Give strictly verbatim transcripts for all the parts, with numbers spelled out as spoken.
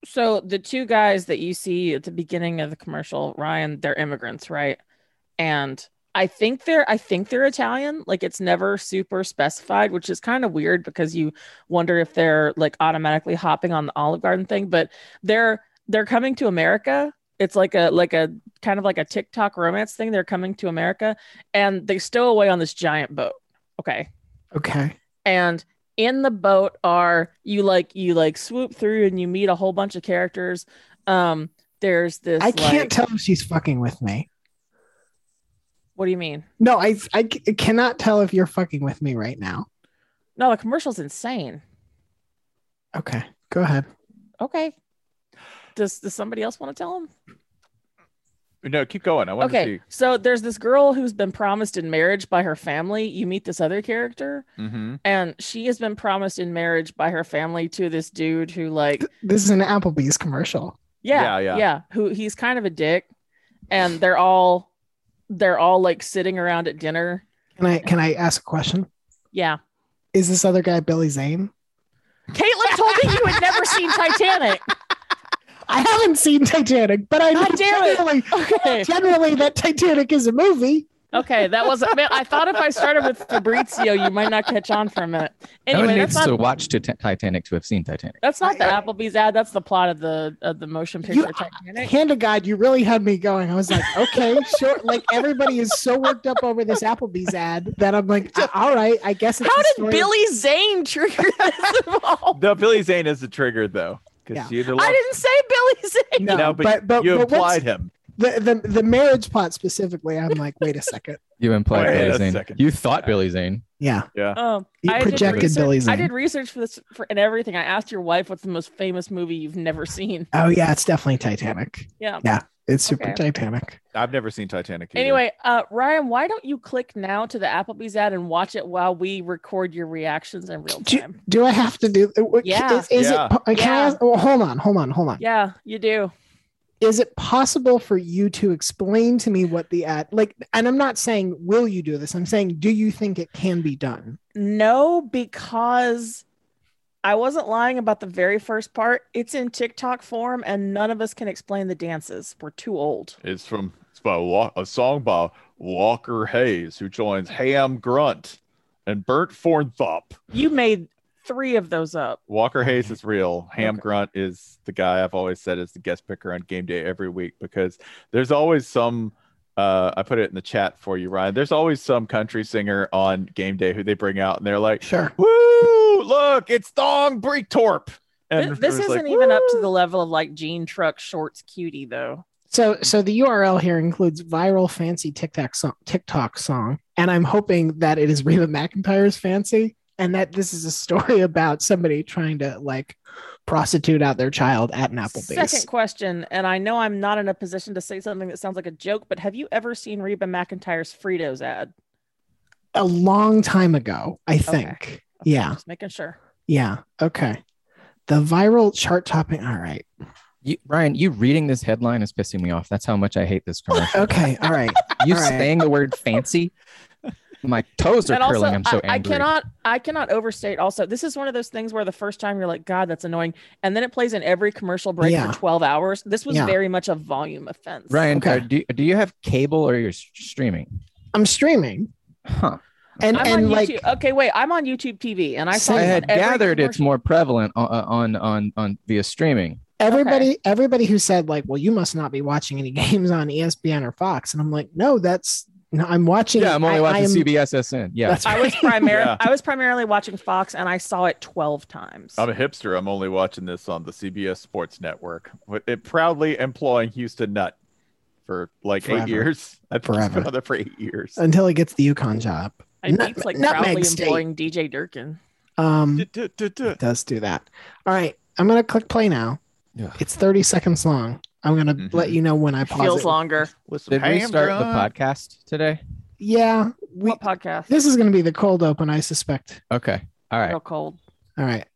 So the two guys that you see at the beginning of the commercial, Ryan, they're immigrants, right? And I think they're I think they're Italian. Like it's never super specified, which is kind of weird because you wonder if they're like automatically hopping on the Olive Garden thing, but they're they're coming to America. It's like a like a kind of like a TikTok romance thing. They're coming to America and they stow away on this giant boat. Okay. Okay. And in the boat are you like you like swoop through and you meet a whole bunch of characters. Um, there's this. I can't like, tell if she's fucking with me. What do you mean? No, I I cannot tell if you're fucking with me right now. No, the commercial's insane. Okay, go ahead. Okay. Does does somebody else want to tell him? No, keep going. I want okay, to see. So there's this girl who's been promised in marriage by her family. You meet this other character, mm-hmm. and she has been promised in marriage by her family to this dude who, like, this is an Applebee's commercial. Yeah, yeah, yeah. yeah. Who he's kind of a dick, and they're all they're all like sitting around at dinner. Can I can I ask a question? Yeah. Is this other guy Billy Zane? Caitlin told me you had never seen Titanic. I haven't seen Titanic, but I know generally, okay. generally that Titanic is a movie. Okay, that was. Man, I thought if I started with Fabrizio, you might not catch on for a minute. Anyway, no one that's needs not, to watch t- Titanic to have seen Titanic. That's not the Applebee's ad. That's the plot of the of the motion picture You, Titanic. Hand of God, you really had me going. I was like, okay, sure. Like everybody is so worked up over this Applebee's ad that I'm like, all right, I guess. It's How did story. Billy Zane trigger this of all? No, Billy Zane is the trigger though. Yeah. You I didn't say Billy Zane. No, no but, but, but you but implied him. The, the the marriage plot specifically, I'm like, wait a second. You implied Wait Billy a Zane. second. You thought Billy Zane. Yeah. Yeah. Um, You I did projected research- Billy Zane. I did research for this for, and everything. I asked your wife what's the most famous movie you've never seen. Oh yeah, it's definitely Titanic. Yeah. Yeah, it's super Okay. Titanic. I've never seen Titanic either. Anyway, uh, Ryan, why don't you click now to the Applebee's ad and watch it while we record your reactions in real Do, time? do I have to do? Yeah. Is, is Yeah. it? Can Yeah. I ask, oh, hold on, hold on, hold on. Yeah, you do. Is it possible for you to explain to me what the ad like? And I'm not saying will you do this. I'm saying do you think it can be done? No, because I wasn't lying about the very first part. It's in TikTok form, and none of us can explain the dances. We're too old. It's from it's by Wa- a song by Walker Hayes, who joins Ham Grunt and Bert Thornthop. You made three of those up. Walker Hayes is real. Ham Okay. Grunt is the guy I've always said is the guest picker on game day every week because there's always some. Uh, I put it in the chat for you, Ryan. There's always some country singer on game day who they bring out, and they're like, Sure. "Woo! Look, it's Thong Breaktorp." And This, this it was isn't like, even up to "Woo!" the level of like Gene Truck Shorts Cutie, though. So so the U R L here includes viral fancy TikTok song, TikTok song, and I'm hoping that it is Reba McEntire's fancy, and that this is a story about somebody trying to like prostitute out their child at an Applebee's. Second question, and I know I'm not in a position to say something that sounds like a joke, but have you ever seen Reba McEntire's Fritos ad? A long time ago, I think. Okay, Yeah. Just making sure. Yeah. Okay. The viral chart topping. All right. You, Ryan, you reading this headline is pissing me off. That's how much I hate this commercial. Okay. All right. You All right. saying the word fancy? My toes are And also, curling. I'm so I, I angry. cannot, I cannot overstate. Also, this is one of those things where the first time you're like, "God, that's annoying," and then it plays in every commercial break Yeah. for twelve hours. This was Yeah. very much a volume offense. Ryan, Okay. uh, do, do you have cable or you're s- streaming? I'm streaming. Huh. And I'm and on like YouTube. Okay, wait, I'm on YouTube T V, and I saw I I this had on every gathered it's commercial. more prevalent on on on, on via streaming. everybody everybody who said like, well, you must not be watching any games on E S P N or Fox, and I'm like, no, that's no, I'm watching. Yeah, I'm only I- watching I am- C B S S N. Yeah. That's I was primar- Yeah. I was primarily watching Fox, and I saw it twelve times. I'm a hipster. I'm only watching this on the C B S Sports Network. With it proudly employing Houston Nutt for like Forever. eight years. I've Forever. been on there for eight years. until he gets the Yukon job. and Nut- Pete's like Nutmeg proudly State. employing D J Durkin. Um, Duh, duh, duh, duh. it does do that. All right, I'm gonna click play now. Ugh. It's thirty seconds long. I'm gonna Mhm. let you know when I pause Feels it. longer. With some Did we ham start the grunt. podcast today? Yeah, we. What podcast? This is gonna be the cold open, I suspect. Okay. All right. Real cold. All right.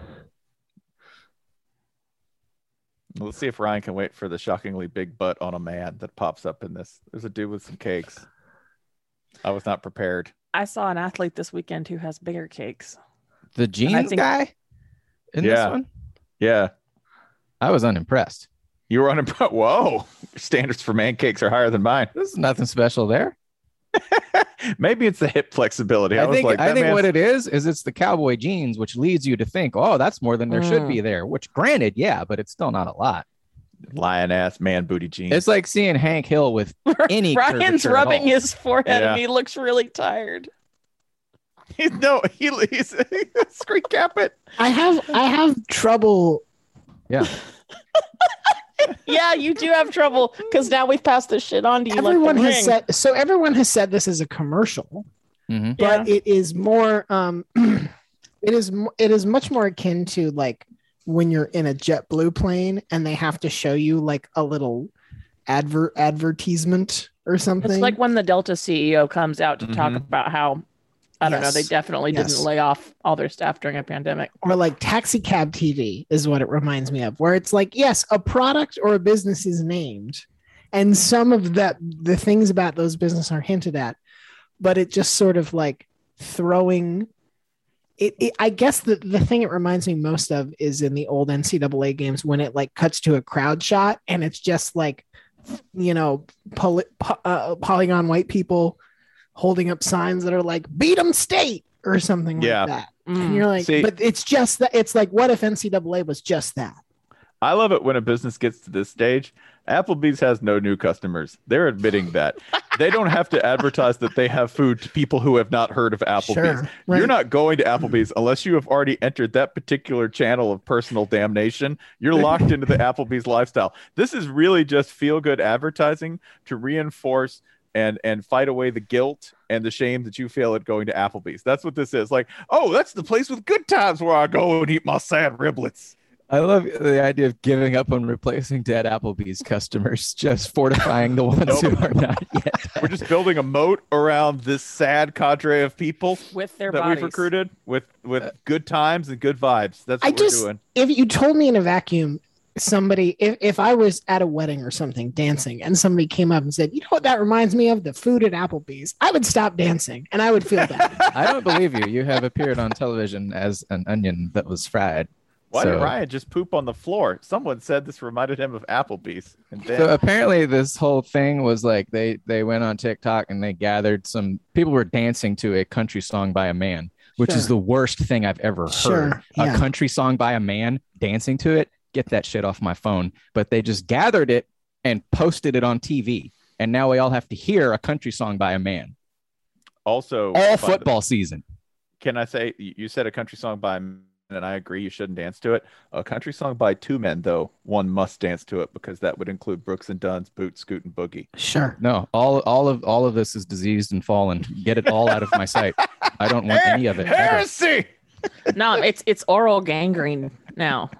Let's see if Ryan can wait for the shockingly big butt on a man that pops up in this. There's a dude with some cakes. I was not prepared. I saw an athlete this weekend who has bigger cakes. The jeans think- guy in Yeah. this one? Yeah. I was unimpressed. You were unimpressed. Whoa, your standards for man cakes are higher than mine. There's nothing special there. Maybe it's the hip flexibility. I, I was think like, I that think man's- what it is is it's the cowboy jeans, which leads you to think, oh, that's more than there should Mm. be there. Which, granted, yeah, but it's still not a lot. lion ass man booty jeans. It's like seeing Hank Hill with any. Ryan's curvature at rubbing all. his forehead Yeah. and he looks really tired. he's no, he, he's screen cap it. I have I have trouble. Yeah. Yeah, you do have trouble because now we've passed this shit on to you. Everyone like the has ring. said so. Everyone has said this is a commercial, Mhm. but it is more. Um, it is mo- it is much more akin to like when you're in a JetBlue plane and they have to show you like a little advert advertisement or something. It's like when the Delta C E O comes out to talk Mhm. about how, I don't know, Yes. they definitely Yes. didn't lay off all their staff during a pandemic. or like taxi cab T V is what it reminds me of, where it's like, yes, a product or a business is named, and some of that the things about those businesses are hinted at, but it just sort of like throwing it, it I guess the, the thing it reminds me most of is in the old N C double A games when it like cuts to a crowd shot and it's just like, you know, poly, po- uh, polygon white people holding up signs that are like beat 'em state or something Yeah. like that. And Mm. you're like, See- but it's just that. It's like, what if N C double A was just that? I love it when a business gets to this stage. Applebee's has no new customers. They're admitting that. They don't have to advertise that they have food to people who have not heard of Applebee's. Sure, right. You're not going to Applebee's unless you have already entered that particular channel of personal damnation. You're locked into the Applebee's lifestyle. This is really just feel-good advertising to reinforce and and fight away the guilt and the shame that you feel at going to Applebee's. That's what this is. Like, oh, that's the place with good times where I go and eat my sad riblets. I love the idea of giving up on replacing dead Applebee's customers, just fortifying the ones who are not yet. We're just building a moat around this sad cadre of people With their that bodies. we've recruited with with good times and good vibes. That's what I we're just, doing. if you told me in a vacuum, somebody, if, if I was at a wedding or something dancing and somebody came up and said, you know what that reminds me of? The food at Applebee's, I would stop dancing and I would feel bad. I don't believe you. You have appeared on television as an onion that was fried. Why did So- Ryan just poop on the floor? Someone said this reminded him of Applebee's. And then So apparently this whole thing was like they they went on TikTok and they gathered some people were dancing to a country song by a man, which is Sure. the worst thing I've ever heard. Sure, yeah. A country song by a man dancing to it. Get that shit off my phone. But they just gathered it and posted it on T V. And now we all have to hear a country song by a man. also All by the- football season. Can I say you you said a country song by a man, and I agree you shouldn't dance to it. A country song by two men, though, one must dance to it because that would include Brooks and Dunn's Boot, Scoot, and Boogie. Sure. No, all all of all of this is diseased and fallen. Get it all out of my sight. I don't want any of it. ever. Heresy! No, it's it's oral gangrene now.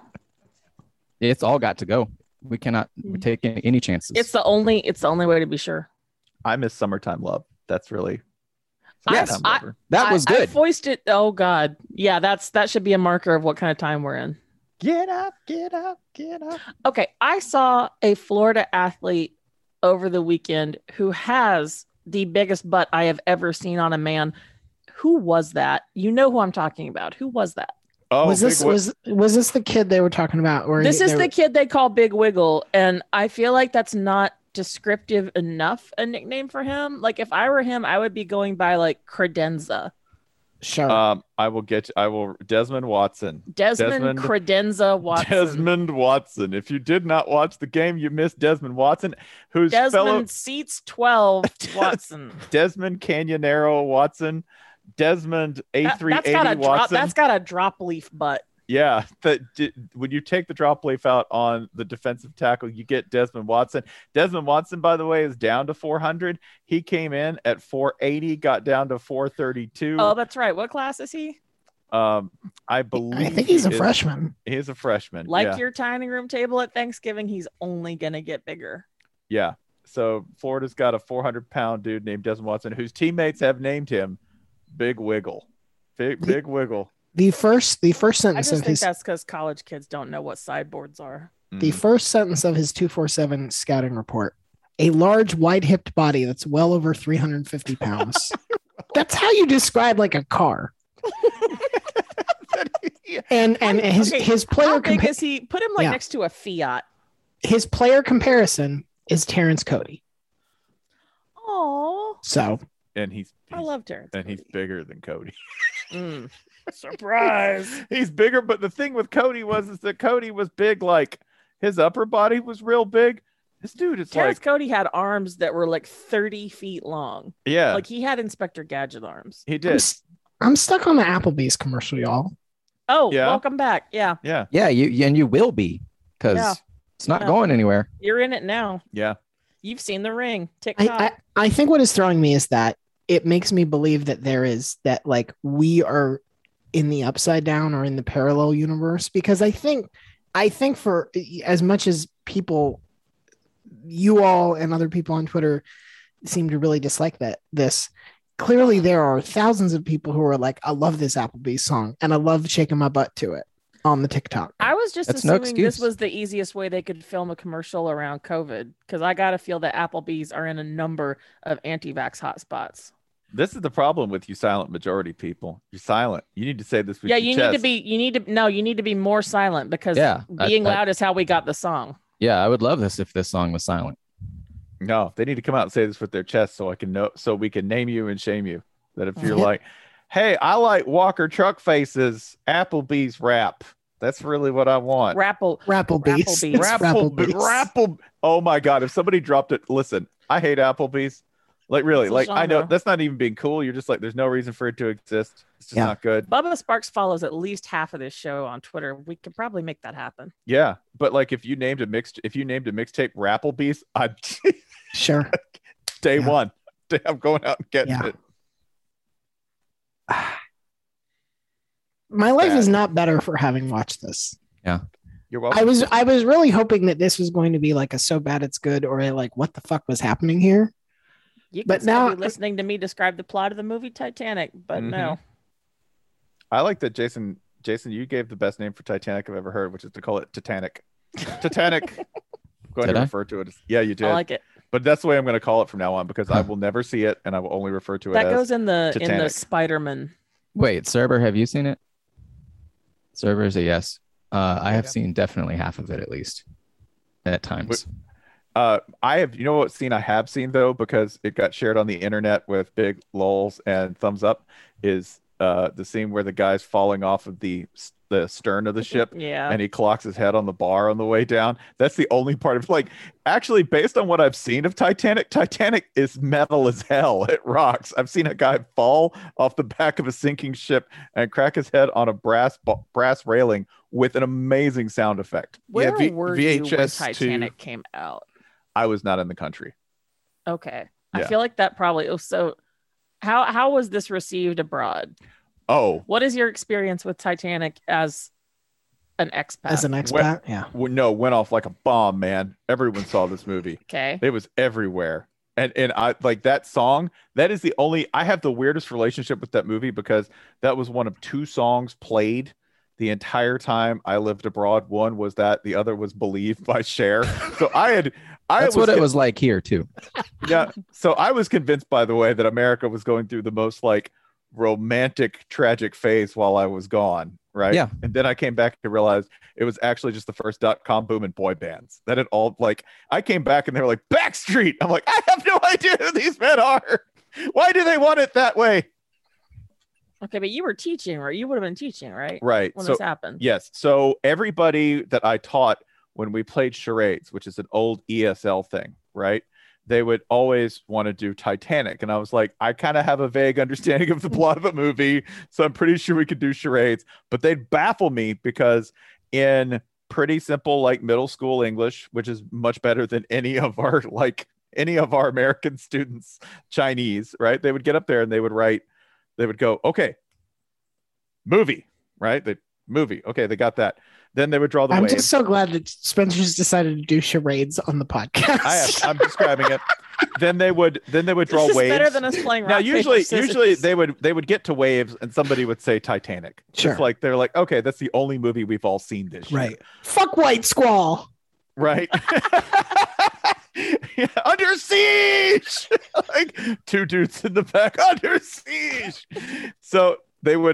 It's all got to go. We cannot take any, any chances. It's the only it's the only way to be sure. I miss Summertime Love. That's really Yes, Summertime I- Lover. that was I, I good. foisted. Oh God, yeah, that's that should be a marker of what kind of time we're in. Get up, get up, get up. Okay, I saw a Florida athlete over the weekend who has the biggest butt I have ever seen on a man. Who was that? You know who I'm talking about. Who was that? Oh, was this Big Wi- was was this the kid they were talking about? Or This they is were- the kid they call Big Wiggle, and I feel like that's not descriptive enough a nickname for him. Like if I were him, I would be going by like credenza. Sure. um, I will get. I will. Desmond Watson. Desmond, Desmond- Credenza Watson. Desmond Watson. If you did not watch the game, you missed Desmond Watson, whose Desmond fellow Seats twelve Watson. Desmond Canyonero Watson, Desmond A That, three has got eighty a drop. Watson. That's got a drop leaf butt. Yeah, that di- when you take the drop leaf out on the defensive tackle, you get Desmond Watson. Desmond Watson, by the way, is down to four hundred. He came in at four eighty, got down to four thirty-two. Oh, that's right. What class is he? Um, I believe I think he's he a is- freshman. He's a freshman. Like yeah. your dining room table at Thanksgiving, he's only gonna get bigger. Yeah. So Florida's got a four hundred pound dude named Desmond Watson, whose teammates have named him Big Wiggle. Big Big Wiggle. The first the first I sentence just of think his that's because college kids don't know what sideboards are. the Mm. first sentence of his two forty-seven scouting report: a large, wide-hipped body that's well over three hundred fifty pounds. That's how you describe like a car. And and his Okay, his player How big compa- is he? Put him like Yeah. next to a Fiat. his player comparison is Terrence Cody. Oh, So And he's, I he's love Terrence. and he's Cody. bigger than Cody. Mm. Surprise. He's bigger, but the thing with Cody was is that Cody was big, like his upper body was real big. This dude is Terrence like, Cody had arms that were like thirty feet long. yeah, Like he had Inspector Gadget arms. he I'm, did. s- I'm stuck on the Applebee's commercial, y'all. Oh, Yeah. welcome back. Yeah, Yeah, Yeah, you and you will be because Yeah. it's not Yeah. going anywhere. you're in it now. yeah. You've seen the ring. I, TikTok. I I think what is throwing me is that it makes me believe that there is that like we are in the upside down or in the parallel universe, because I think I think for as much as people, you all and other people on Twitter seem to really dislike that this, clearly there are thousands of people who are like, I love this Applebee's song and I love shaking my butt to it on the TikTok. I was just That's no assuming this excuse. was the easiest way they could film a commercial around COVID, because I got to feel that Applebee's are in a number of anti-vax hotspots. This is the problem with you silent majority people. You're silent. You need to say this with Yeah, your you chest. need to be. You need to no. You need to be more silent, because Yeah, I- being I- loud is how we got the song. Yeah, I would love this if this song was silent. No, they need to come out and say this with their chest so I can know, so we can name you and shame you. That if you're Yeah. like, hey, I like Walker Truck Faces Applebee's rap. That's really what I want. Rapple. Rapplebee's. Rapplebee's. It's Rapple, Rapplebee's. Rapple. Oh my God! If somebody dropped it, listen. I hate Applebee's. Like really, It's a like I know genre. that's not even being cool. You're just like, there's no reason for it to exist. It's just Yeah. not good. Bubba Sparks follows at least half of this show on Twitter. We could probably make that happen. Yeah, but like if you named a mixed, if you named a mixtape Rapplebee's, I'd Sure. day Yeah. one. I'm going out and getting Yeah. it. My life Bad. is not better for having watched this. You're welcome. I was I was really hoping that this was going to be like a so bad it's good, or a like what the fuck was happening here. You can But still now- be listening to me describe the plot of the movie Titanic, but no. I like that, Jason. Jason, you gave the best name for Titanic I've ever heard, which is to call it Titanic. Titanic. Go ahead Did and I? refer to it as. Yeah, you did. I like it. But that's the way I'm going to call it from now on, because I Huh. will never see it, and I will only refer to it That as. goes in the in the Titanic. Spider-Man. Wait, Serber, have you seen it? Serber is a yes. Uh, I have Yeah. seen definitely half of it at least at times. Uh, I have, you know what scene I have seen though, because it got shared on the internet with big lulls and thumbs up, is uh the scene where the guy's falling off of the the stern of the ship. Yeah. And he clocks his head on the bar on the way down. That's the only part of like, actually, based on what I've seen of Titanic, Titanic is metal as hell. It rocks. I've seen a guy fall off the back of a sinking ship and crack his head on a brass ba- brass railing with an amazing sound effect. Where V- were V H you when S to- Titanic came out? I was not in the country. Okay. I Yeah. feel like that probably oh, so how how was this received abroad? Oh, What is your experience with Titanic as an expat? As an expat, yeah. w- no, went off like a bomb, man. Everyone saw this movie. okay. It was everywhere. And and I like that song. That is the only I have the weirdest relationship with that movie, because that was one of two songs played the entire time I lived abroad. One was that, the other was Believe by Cher. So I had I That's was what it con- was like here too. yeah. So I was convinced, by the way, that America was going through the most like romantic, tragic phase while I was gone. Right. Yeah. And then I came back to realize it was actually just the first dot com boom in boy bands. That it all like I came back and they were like Backstreet. I'm like, I have no idea who these men are. Why do they want it that way? Okay, but you were teaching, right? You would have been teaching, right? Right. When So this happened. yes. So everybody that I taught when we played charades, which is an old E S L thing, right? They would always want to do Titanic. And I was like, I kind of have a vague understanding of the plot of the movie, so I'm pretty sure we could do charades. But they'd baffle me because in pretty simple, like middle school English, which is much better than any of our, like any of our American students' Chinese, right? They would get up there and they would write, they would go, okay, movie, right? The movie. Okay, they got that. Then they would draw the I'm waves. just so glad that Spencer's decided to do charades on the podcast. I have, I'm describing it. Then they would then they would draw This is waves. better than us playing Now rock, paper, usually scissors. usually they would they would get to waves and somebody would say Titanic. Sure. It's like they're like, okay, that's the only movie we've all seen this year. Right. Fuck White Squall. Right. Yeah, under siege. Like two dudes in the back, under siege. So they would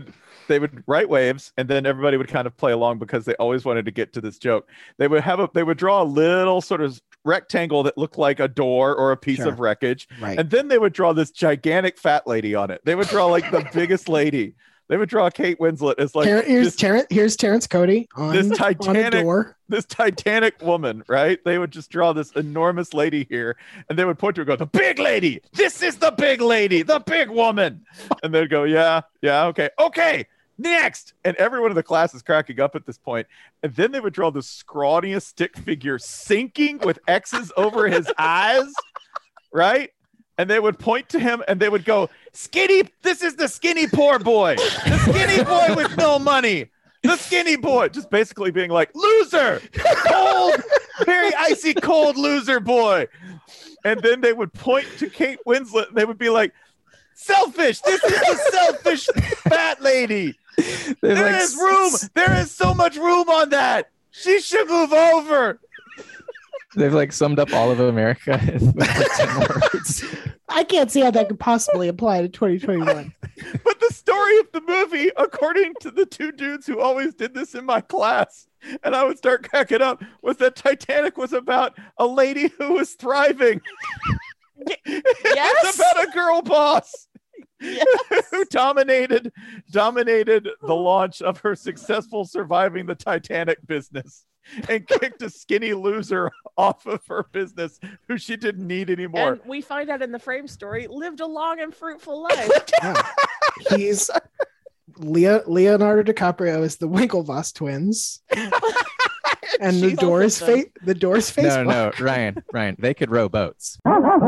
they would write waves, and then everybody would kind of play along because they always wanted to get to this joke. They would have a they would draw a little sort of rectangle that looked like a door or a piece Sure. of wreckage, Right. and then they would draw this gigantic fat lady on it. They would draw like the biggest lady. They would draw Kate Winslet as like Ter- here's this, Terrence. Here's Terrence Cody on, this on a Titanic door. this Titanic woman, right? They would just draw this enormous lady here, and they would point to her and go, "The big lady. This is the big lady, the big woman." And they'd go, "Yeah, yeah, okay, okay, next." And everyone in the class is cracking up at this point. And then they would draw the scrawniest stick figure sinking with X's over his eyes, right? And they would point to him and they would go, "Skinny, this is the skinny poor boy, the skinny boy with no money. The skinny boy," just basically being like, "Loser, cold, very icy cold loser boy." And then they would point to Kate Winslet and they would be like, "Selfish, this is the selfish fat lady. They're There like, is room, there is so much room on that. She should move over." They've like summed up all of America in like ten words. I can't see how that could possibly apply to twenty twenty-one. But the story of the movie, according to the two dudes who always did this in my class, and I would start cracking up, was that Titanic was about a lady who was thriving. Yes. It's about a girl boss Yes. who dominated dominated the launch of her successful surviving the Titanic business and kicked a skinny loser off of her business who she didn't need anymore. And we find out in the frame story, lived a long and fruitful life. Yeah. He's Leo, Leonardo DiCaprio is the Winklevoss twins, and the She's Doors both of them. face the Doors face. No, no, Ryan, Ryan, they could row boats.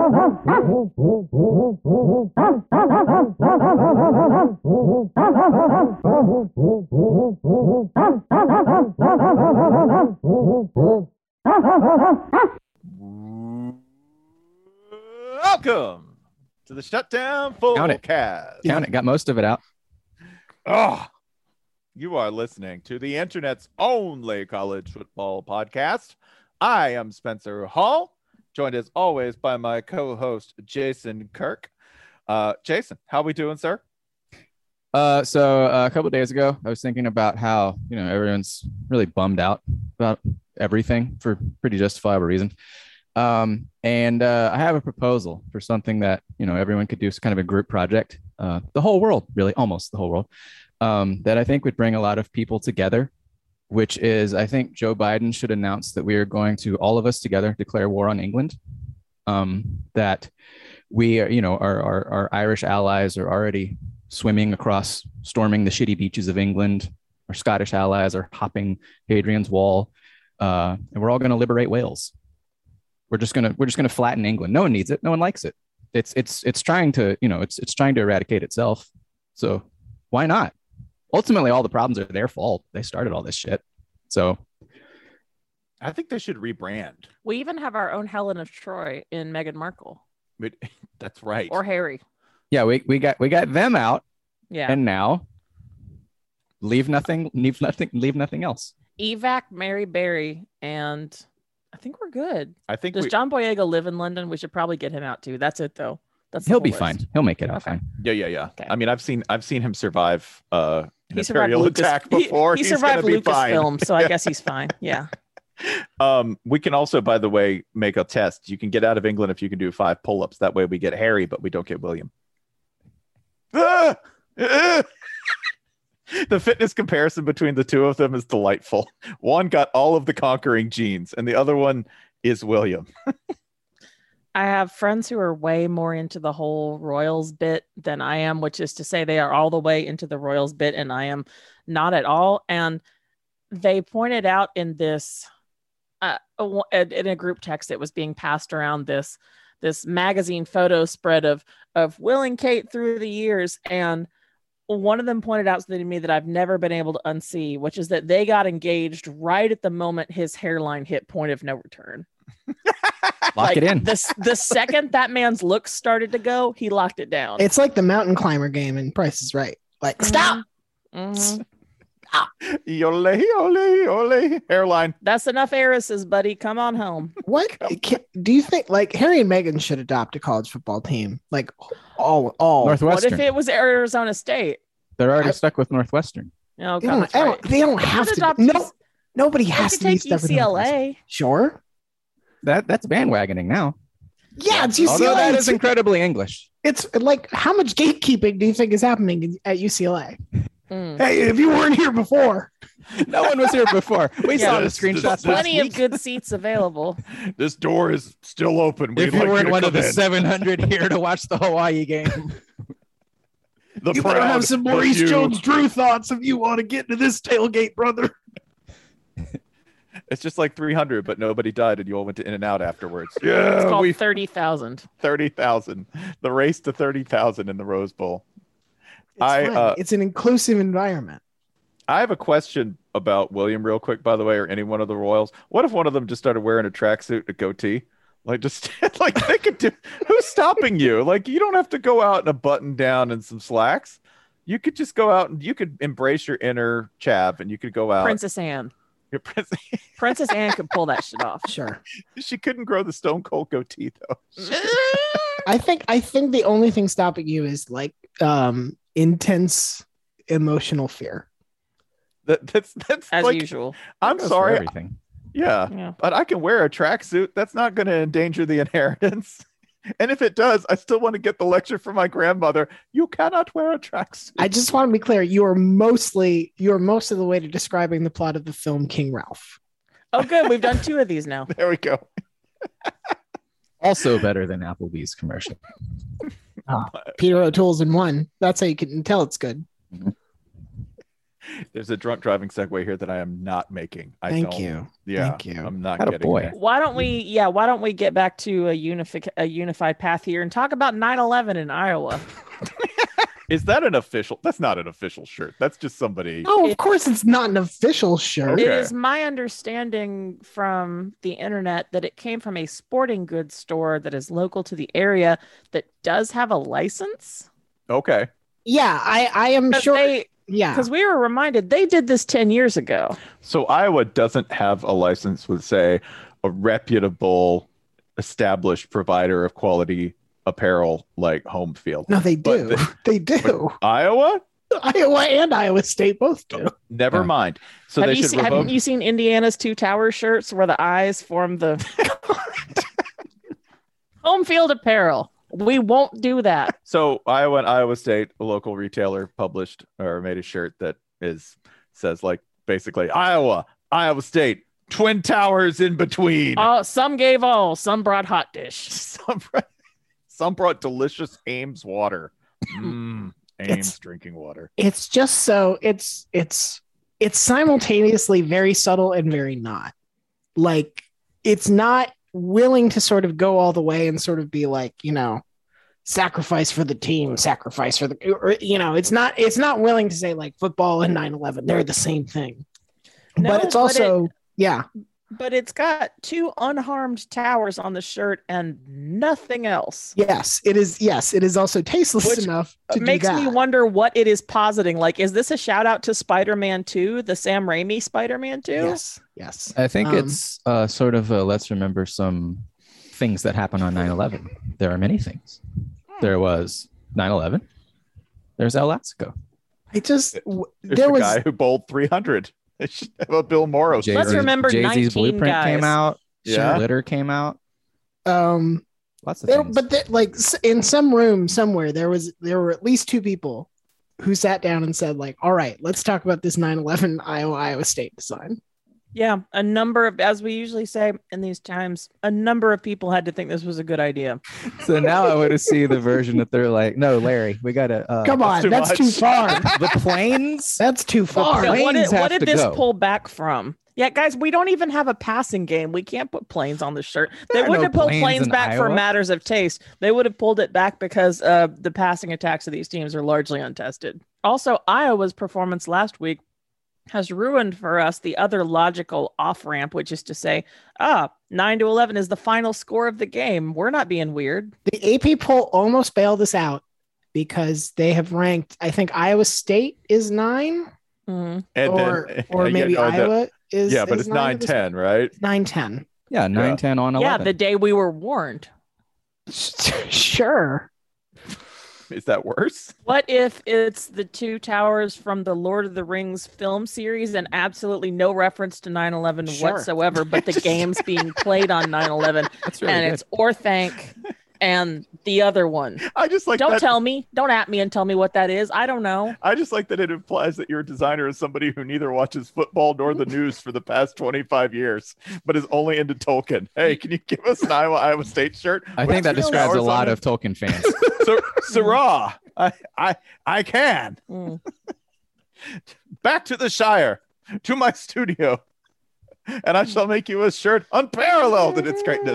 Welcome to the Shutdown Full Count it. Cast. Count it, got most of it out. Oh, you are listening to the internet's only college football podcast. I am Spencer Hall, joined as always by my co-host Jason Kirk. Uh, Jason, how we doing, sir? Uh, so uh, a couple of days ago, I was thinking about how, you know, everyone's really bummed out about everything for pretty justifiable reason. Um, and uh, I have a proposal for something that, you know, everyone could do as kind of a group project. Uh, the whole world, really, almost the whole world, um, that I think would bring a lot of people together, which is, I think Joe Biden should announce that we are going to, all of us together, declare war on England. Um, that we are, you know, our, our, our Irish allies are already swimming across, storming the shitty beaches of England. Our Scottish allies are hopping Hadrian's Wall, uh, and we're all going to liberate Wales. We're just gonna we're just gonna flatten England. No one needs it. No one likes it. It's it's it's trying to you know it's it's trying to eradicate itself. So why not? Ultimately, all the problems are their fault. They started all this shit. So I think they should rebrand. We even have our own Helen of Troy in Meghan Markle But- That's right. or Harry. yeah, we we got we got them out, Yeah. and now leave nothing leave nothing leave nothing else. Evac, Mary Berry, and I think we're good. I think Does we, John Boyega live in London? We should probably get him out too. That's it though. That's the He'll whole be list. fine. He'll make it out Okay. fine. yeah, yeah, yeah. Okay. I mean, I've seen I've seen him survive uh, an He survived imperial Lucas. attack he- before. He, He's survived gonna be fine. Lucasfilm, so I guess he's fine. Yeah. Um, we can also, by the way, make a test. You can get out of England if you can do five pull-ups. That way we get Harry, but we don't get William. Ah! Ah! The fitness comparison between the two of them is delightful. One got all of the conquering genes, and the other one is William. I have friends who are way more into the whole Royals bit than I am, which is to say they are all the way into the Royals bit and I am not at all. And they pointed out in this, uh, in a group text that was being passed around, this this magazine photo spread of of Will and Kate through the years. And one of them pointed out something to me that I've never been able to unsee, which is that they got engaged right at the moment his hairline hit point of no return. Lock Like, it in. The, the second that man's looks started to go, he locked it down. It's like the mountain climber game in Price is Right. Like, stop. Mhm. Yole, ole, ole. Hairline. That's enough heiresses, buddy. Come on home. What can, do you think? Like Harry and Meghan should adopt a college football team. Like all, all. What Northwestern. if it was Arizona State? They're already I- stuck with Northwestern. No, They God, don't, that's they right. don't, they don't have Could to. adopt No, U C nobody They has could to be take stuck with Northwestern. U C L A. Sure. That that's bandwagoning now. Yeah, it's U C L A. Although that It's, is incredibly English. it's like, how much gatekeeping do you think is happening in, at U C L A? Mm. Hey, if you weren't here before, No one was here before. We Yeah. saw the This- screenshots. this- last Plenty of week. good seats available. This door is still open. We'd If you like weren't to one of come the in. seven hundred here to watch the Hawaii game, The you better proud, have some the Maurice few. Jones-Drew thoughts if you want to get into this tailgate, brother. It's just like three hundred, but nobody died, and you all went to In and Out afterwards. It's Yeah, called we thirty thousand. thirty thousand. The race to thirty thousand in the Rose Bowl. It's I, fine. uh, It's an inclusive environment. I have a question about William, real quick, by the way, or any one of the Royals. What if one of them just started wearing a tracksuit and a goatee? Like, just like they could do. Who's stopping you? Like, you don't have to go out in a button down and some slacks. You could just go out and you could embrace your inner chav, and you could go out. Princess Anne. Your prince- Princess Anne could pull that shit off. Sure. she couldn't grow the Stone Cold goatee though. I think I think the only thing stopping you is like um intense emotional fear. That, that's that's As like. usual. I'm Goes for sorry. everything. Yeah, Yeah. but I can wear a tracksuit. That's not going to endanger the inheritance. And if it does, I still want to get the lecture from my grandmother. You cannot wear a tracksuit. I just want to be clear. You are mostly you are most of the way to describing the plot of the film King Ralph. Oh, good. We've done two of these now. There we go. Also better than Applebee's commercial. Peter O'Toole's in one. That's how you can tell it's good. There's a drunk driving segue here that I am not making. I Thank don't, you. Yeah, Thank you. I'm not Atta getting boy. there. Why don't we, yeah, why don't we get back to a, unifi- a unified path here and talk about nine eleven in Iowa? Is that an official? That's not an official shirt. That's just somebody. Oh, of It- course it's not an official shirt. It Okay. is my understanding from the internet that it came from a sporting goods store that is local to the area that does have a license. Okay. Yeah, I I am But sure. they, yeah. because we were reminded they did this ten years ago. So Iowa doesn't have a license with, say, a reputable, established provider of quality apparel like Home Field. No, they But do. the- they do. Iowa? Iowa and Iowa State both do. Never Yeah. mind. So have they you should seen, revoke. haven't you seen Indiana's two tower shirts where the eyes form the home field apparel? We won't do that. So Iowa and Iowa State, a local retailer, published or made a shirt that is says like basically Iowa, Iowa State, twin towers in between. Oh, some gave all, some brought hot dish. Some brought, some brought delicious Ames water. Mm, Ames It's- drinking water. It's just so it's it's it's simultaneously very subtle and very not. Like it's not willing to sort of go all the way and sort of be like, you know, sacrifice for the team, sacrifice for the or, you know, it's not it's not willing to say like football and nine eleven, they're the same thing. No, but it's but also yeah. But it's got two unharmed towers on the shirt and nothing else. Yes, it is. Yes, it is also tasteless Which enough to It makes do that. me wonder what it is positing. Like, is this a shout out to Spider-Man two, the Sam Raimi Spider-Man two? Yes, yes. I think Um, it's uh, sort of a, let's remember some things that happened on nine eleven. There are many things. There was nine eleven. There's El Lassico. I just w- There's there the was guy who bowled three hundred. They should have a Bill Morrow. Let's shirt. remember Jay-Z's nineteen Blueprint guys. came out. Yeah. Glitter came out. um Lots of there, things. but there, like s- in some room somewhere there was there were at least two people who sat down and said like, all right, let's talk about this nine eleven Iowa Iowa State design. Yeah, a number of, as we usually say in these times, a number of people had to think this was a good idea. So now I want to see the version that they're like, no, Larry, we gotta. Uh, Come on, too that's much. too far. the planes. That's too far. Yeah, what planes did, what have did to this go. pull back from? Yeah, guys, we don't even have a passing game. We can't put planes on the shirt. They There are wouldn't no have pulled planes planes in back for Iowa. matters of taste. They would have pulled it back because uh, the passing attacks of these teams are largely untested. Also, Iowa's performance last week has ruined for us the other logical off ramp, which is to say, ah, nine to eleven is the final score of the game. We're not being weird. The A P poll almost bailed us out because they have ranked, I think Iowa State is nine Mhm. And or then, or yeah, maybe no, the- Iowa is yeah, but is it's nine at this- ten, right? nine ten. Yeah, nine Yeah. ten on Yeah, eleven. the day we were warned. Sure. Is that worse? What if it's the two towers from the Lord of the Rings film series and absolutely no reference to nine eleven Sure. whatsoever, but the game's being played on nine eleven, That's really and good. it's Orthanc and the other one. I just like Don't that. tell me. Don't at me and tell me what that is. I don't know. I just like that it implies that your designer is somebody who neither watches football nor the news for the past twenty-five years, but is only into Tolkien. Hey, can you give us an Iowa Iowa State shirt? I think that With two describes a towers lot on of Tolkien fans. it? Sir, Sirrah, I, I, I can. Mm. Back to the Shire, to my studio, and I shall make you a shirt unparalleled in its greatness.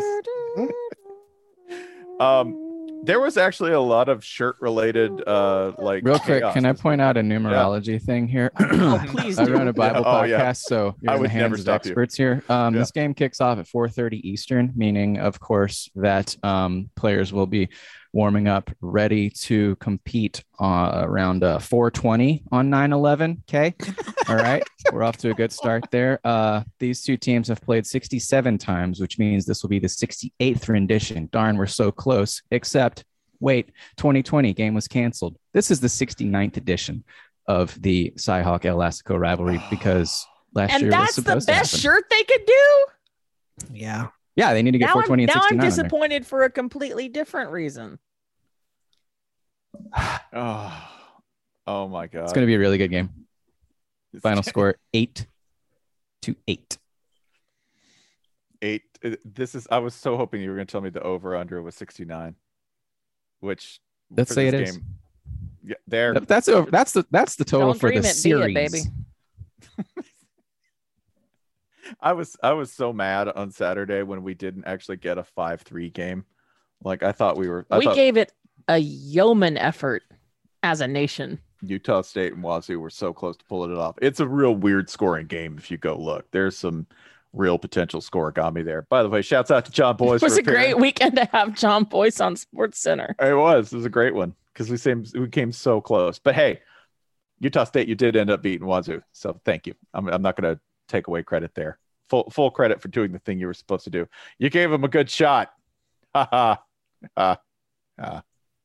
Um, there was actually a lot of shirt-related, uh, like Real quick, chaos can I this point out a numerology thing here? Oh, please I do. run a Bible Yeah. Oh, podcast, yeah. so you're I in the would never hands of stop you. experts here. Um, Yeah. This game kicks off at four thirty Eastern, meaning, of course, that um, players will be warming up, ready to compete uh, around uh, four twenty on nine eleven. Okay, all right, we're off to a good start there. Uh, these two teams have played sixty-seven times, which means this will be the sixty-eighth rendition. Darn, we're so close. Except, wait, twenty twenty game was canceled. This is the sixty-ninth edition of the Cyhawk El Lassico rivalry because last And year that's was the supposed best to happen. shirt they could do. Yeah. Yeah, they need to get Now, four I'm, twenty and now I'm sixty-nine. on there. disappointed for a completely different reason. Oh, oh my God. It's going to be a really good game. Final score eight to eight. eight. uh, This is. I was so hoping you were going to tell me the over under was sixty-nine, which Let's for say this it is. game, Yeah, there. That- That's over. That's the that's the total Don't for dream the it, be it, series. baby. I was I was so mad on Saturday when we didn't actually get a five three game. Like I thought we were. I We thought gave it a yeoman effort as a nation. Utah State and Wazoo were so close to pulling it off. It's a real weird scoring game if you go look. There's some real potential scoregami there. By the way, shouts out to John Boyce. It was for a great appearing. weekend to have John Boyce on Sports Center. It was. It was a great one because we same we came so close. But hey, Utah State, you did end up beating Wazoo, so thank you. I'm I'm not going to take away credit there. Full full credit for doing the thing you were supposed to do. You gave him a good shot. Ha ha. Ha ha.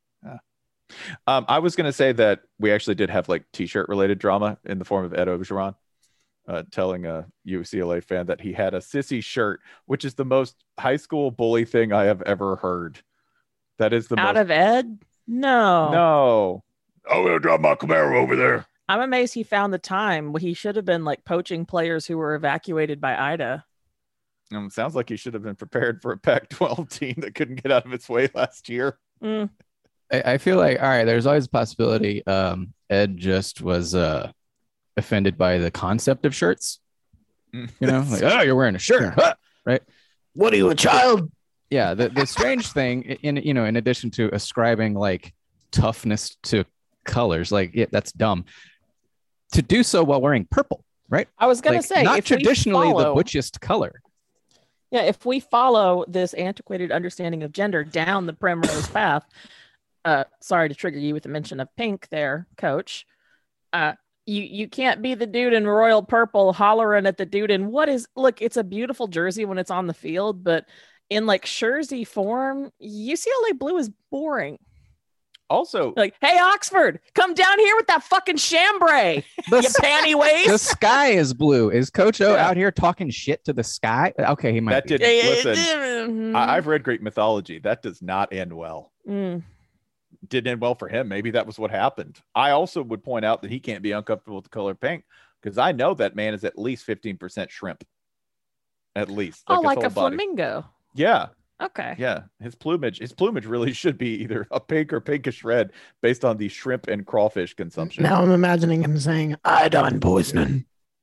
Um, I was going to say that we actually did have like T-shirt related drama in the form of Ed Ogeron uh, telling a U C L A fan that he had a sissy shirt, which is the most high school bully thing I have ever heard. That is the Out most. of Ed? No. No. I'm going to drop my Camaro over there. I'm amazed he found the time. He should have been like poaching players who were evacuated by Ida. Um, it sounds like he should have been prepared for a Pac twelve team that couldn't get out of its way last year. Mm. I, I feel like all right. There's always a possibility. Um, Ed just was uh offended by the concept of shirts. You know, like oh, you're wearing a shirt, huh? Right? What are you, a child? Yeah. The the strange thing, in you know, in addition to ascribing like toughness to colors, like yeah, that's dumb. To do so while wearing purple, right? I was gonna Like, say not if we traditionally follow- the butchest color. Yeah, if we follow this antiquated understanding of gender down the primrose path, uh, sorry to trigger you with the mention of pink there, Coach. Uh, you you can't be the dude in royal purple hollering at the dude in what is look. It's a beautiful jersey when it's on the field, but in like jersey form, U C L A blue is boring. Also, Like, hey Oxford, come down here with that fucking chambray, The, you s- panty the waist. sky is blue. Is Coach O Yeah. out here talking shit to the sky? Okay, he might. that be. did listen. I, I've read Greek mythology. That does not end well. Mm. Didn't end well for him. Maybe that was what happened. I also would point out that he can't be uncomfortable with the color pink because I know that man is at least fifteen percent shrimp. At least. Oh, his like whole a body. flamingo. Yeah. Okay. Yeah. His plumage, his plumage really should be either a pink or pinkish red based on the shrimp and crawfish consumption. Now I'm imagining him saying iodine poisoning.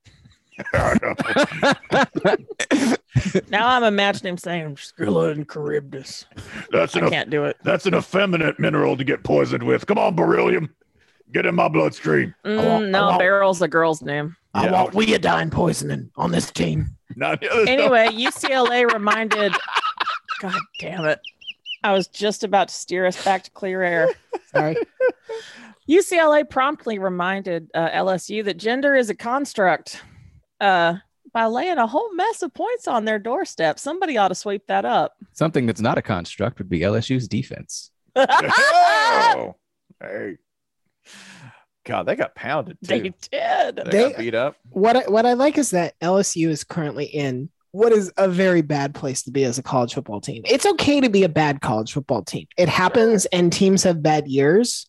Now I'm imagining him saying Scylla and Charybdis. That's I can't do it. that's an effeminate mineral to get poisoned with. Come on, beryllium. Get in my bloodstream. Mm, want- no, I want- Beryl's a girl's name. I Yeah. want weodine poisoning on this team. Not the other stuff. Anyway, U C L A reminded. God damn it! I was just about to steer us back to clear air. Sorry. U C L A promptly reminded uh, L S U that gender is a construct uh, by laying a whole mess of points on their doorstep. Somebody ought to sweep that up. Something that's not a construct would be L S U's defense. Oh. Hey. God, they got pounded too. They did. They, They- got beat up. What I, what I like is that L S U is currently in what is a very bad place to be as a college football team. It's okay to be a bad college football team. It happens, and teams have bad years.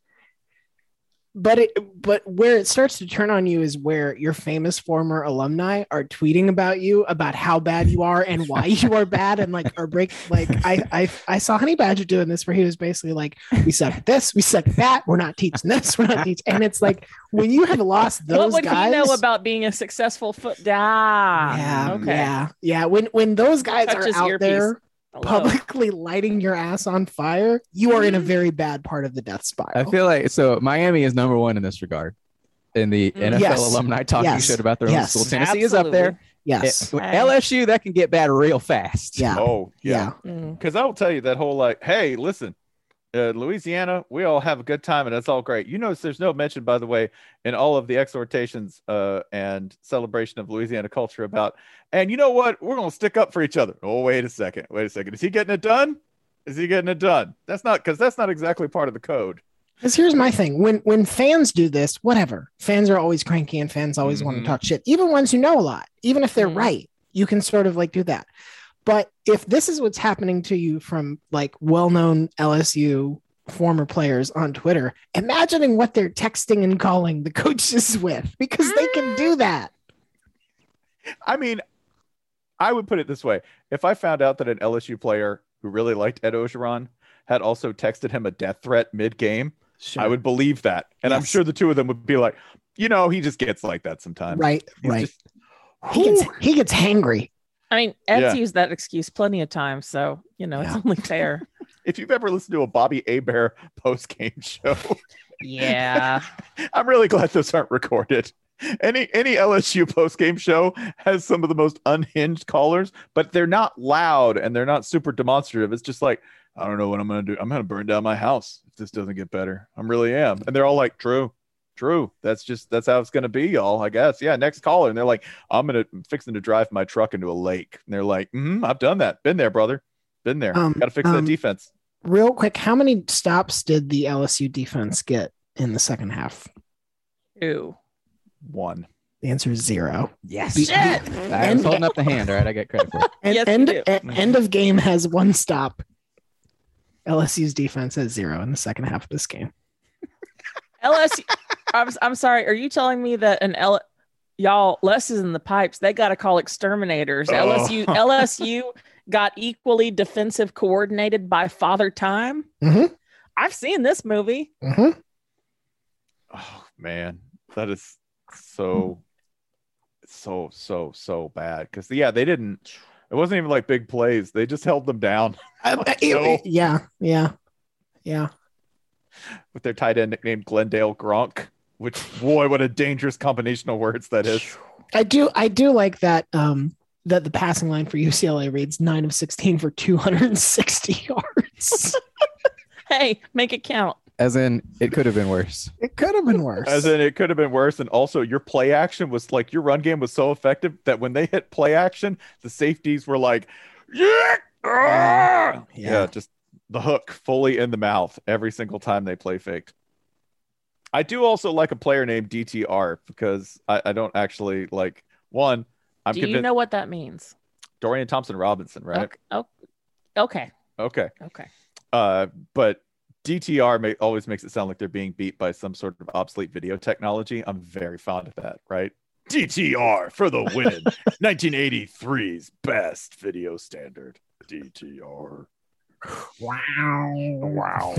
But it, but where it starts to turn on you is where your famous former alumni are tweeting about you, about how bad you are and why you are bad, and like are break like I I I saw Honey Badger doing this where he was basically like, we suck at this, we suck at that, we're not teaching this, we're not teaching, and it's like when you have lost those What would guys, he know about being a successful foot? Ah, yeah, okay. yeah, yeah. When when those guys Touch his are out earpiece. there Hello. publicly lighting your ass on fire, you are in a very bad part of the death spiral. I feel like so Miami is number one in this regard. In the Mm. N F L Yes. alumni talking Yes. shit about their Yes. own school. Tennessee is up there. yes, It- L S U, that can get bad real fast. yeah, Oh, yeah. yeah. Mm. Because I will tell you that whole like, hey, listen, uh, Louisiana, we all have a good time and it's all great. You notice there's no mention, by the way, in all of the exhortations uh, and celebration of Louisiana culture about, and you know what? We're going to stick up for each other. Oh, wait a second. Wait a second. Is he getting it done? Is he getting it done? That's not because that's not exactly part of the code. Because here's my thing: when when fans do this, whatever, fans are always cranky and fans always want Mhm. to talk shit. Even ones who know a lot, even if they're Mhm. right, you can sort of like do that. But if this is what's happening to you from like well-known L S U former players on Twitter, imagining what they're texting and calling the coaches with, because they can do that. I mean, I would put it this way. If I found out that an L S U player who really liked Ed Ogeron had also texted him a death threat mid-game, Sure. I would believe that. And I'm Yes. sure the two of them would be like, you know, he just gets like that sometimes. Right, He's right. just- he gets he gets hangry. I mean, Ed's Yeah. used that excuse plenty of times, so you know Yeah. it's only fair. If you've ever listened to a Bobby Abear post-game show, Yeah. I'm really glad those aren't recorded. Any any L S U post-game show has some of the most unhinged callers, but they're not loud and they're not super demonstrative. It's just like, I don't know what I'm gonna do. I'm gonna burn down my house if this doesn't get better. I'm really am. And they're all like, true, true. That's just that's how it's gonna be, y'all. I guess. Yeah, next caller. And they're like, I'm gonna I'm fixing to drive my truck into a lake. And they're like, mm-hmm, I've done that. Been there, brother. Been there. Um, Gotta fix um, that defense. Real quick, how many stops did the L S U defense get in the second half? Ew. One. The answer is zero. Yes. Be- Shit. I was And- holding up the hand. All right, I get credit for it. And Yes, you end, do. e- end of game has one stop. L S U's defense has zero in the second half of this game. L S U. I'm I'm sorry. Are you telling me that an L y'all Les is in the pipes? They got to call exterminators. Oh. L S U L S U got equally defensive coordinated by Father Time. Mhm. I've seen this movie. Mm-hmm. Oh man, that is so so so so bad. Because yeah, they didn't. It wasn't even like big plays. They just held them down So- yeah, yeah, yeah. with their tight end nicknamed Glendale Gronk. Which boy, what a dangerous combination of words that is. I do, I do like that. Um, that the passing line for U C L A reads nine of sixteen for two hundred sixty yards. Hey, make it count. As in, it could have been worse. It could have been worse. As in, it could have been worse. And also, your play action was like your run game was so effective that when they hit play action, the safeties were like, yeah, ah!" Yeah. yeah, just the hook fully in the mouth every single time they play faked. I do also like a player named D T R because I, I don't actually like one. I'm Do convinced you know what that means? Dorian Thompson Robinson, right? Okay. Oh, okay. Okay. Okay. Uh, but D T R may, always makes it sound like they're being beat by some sort of obsolete video technology. I'm very fond of that, right? D T R for the win. nineteen eighty-three's best video standard. D T R. Wow. Wow.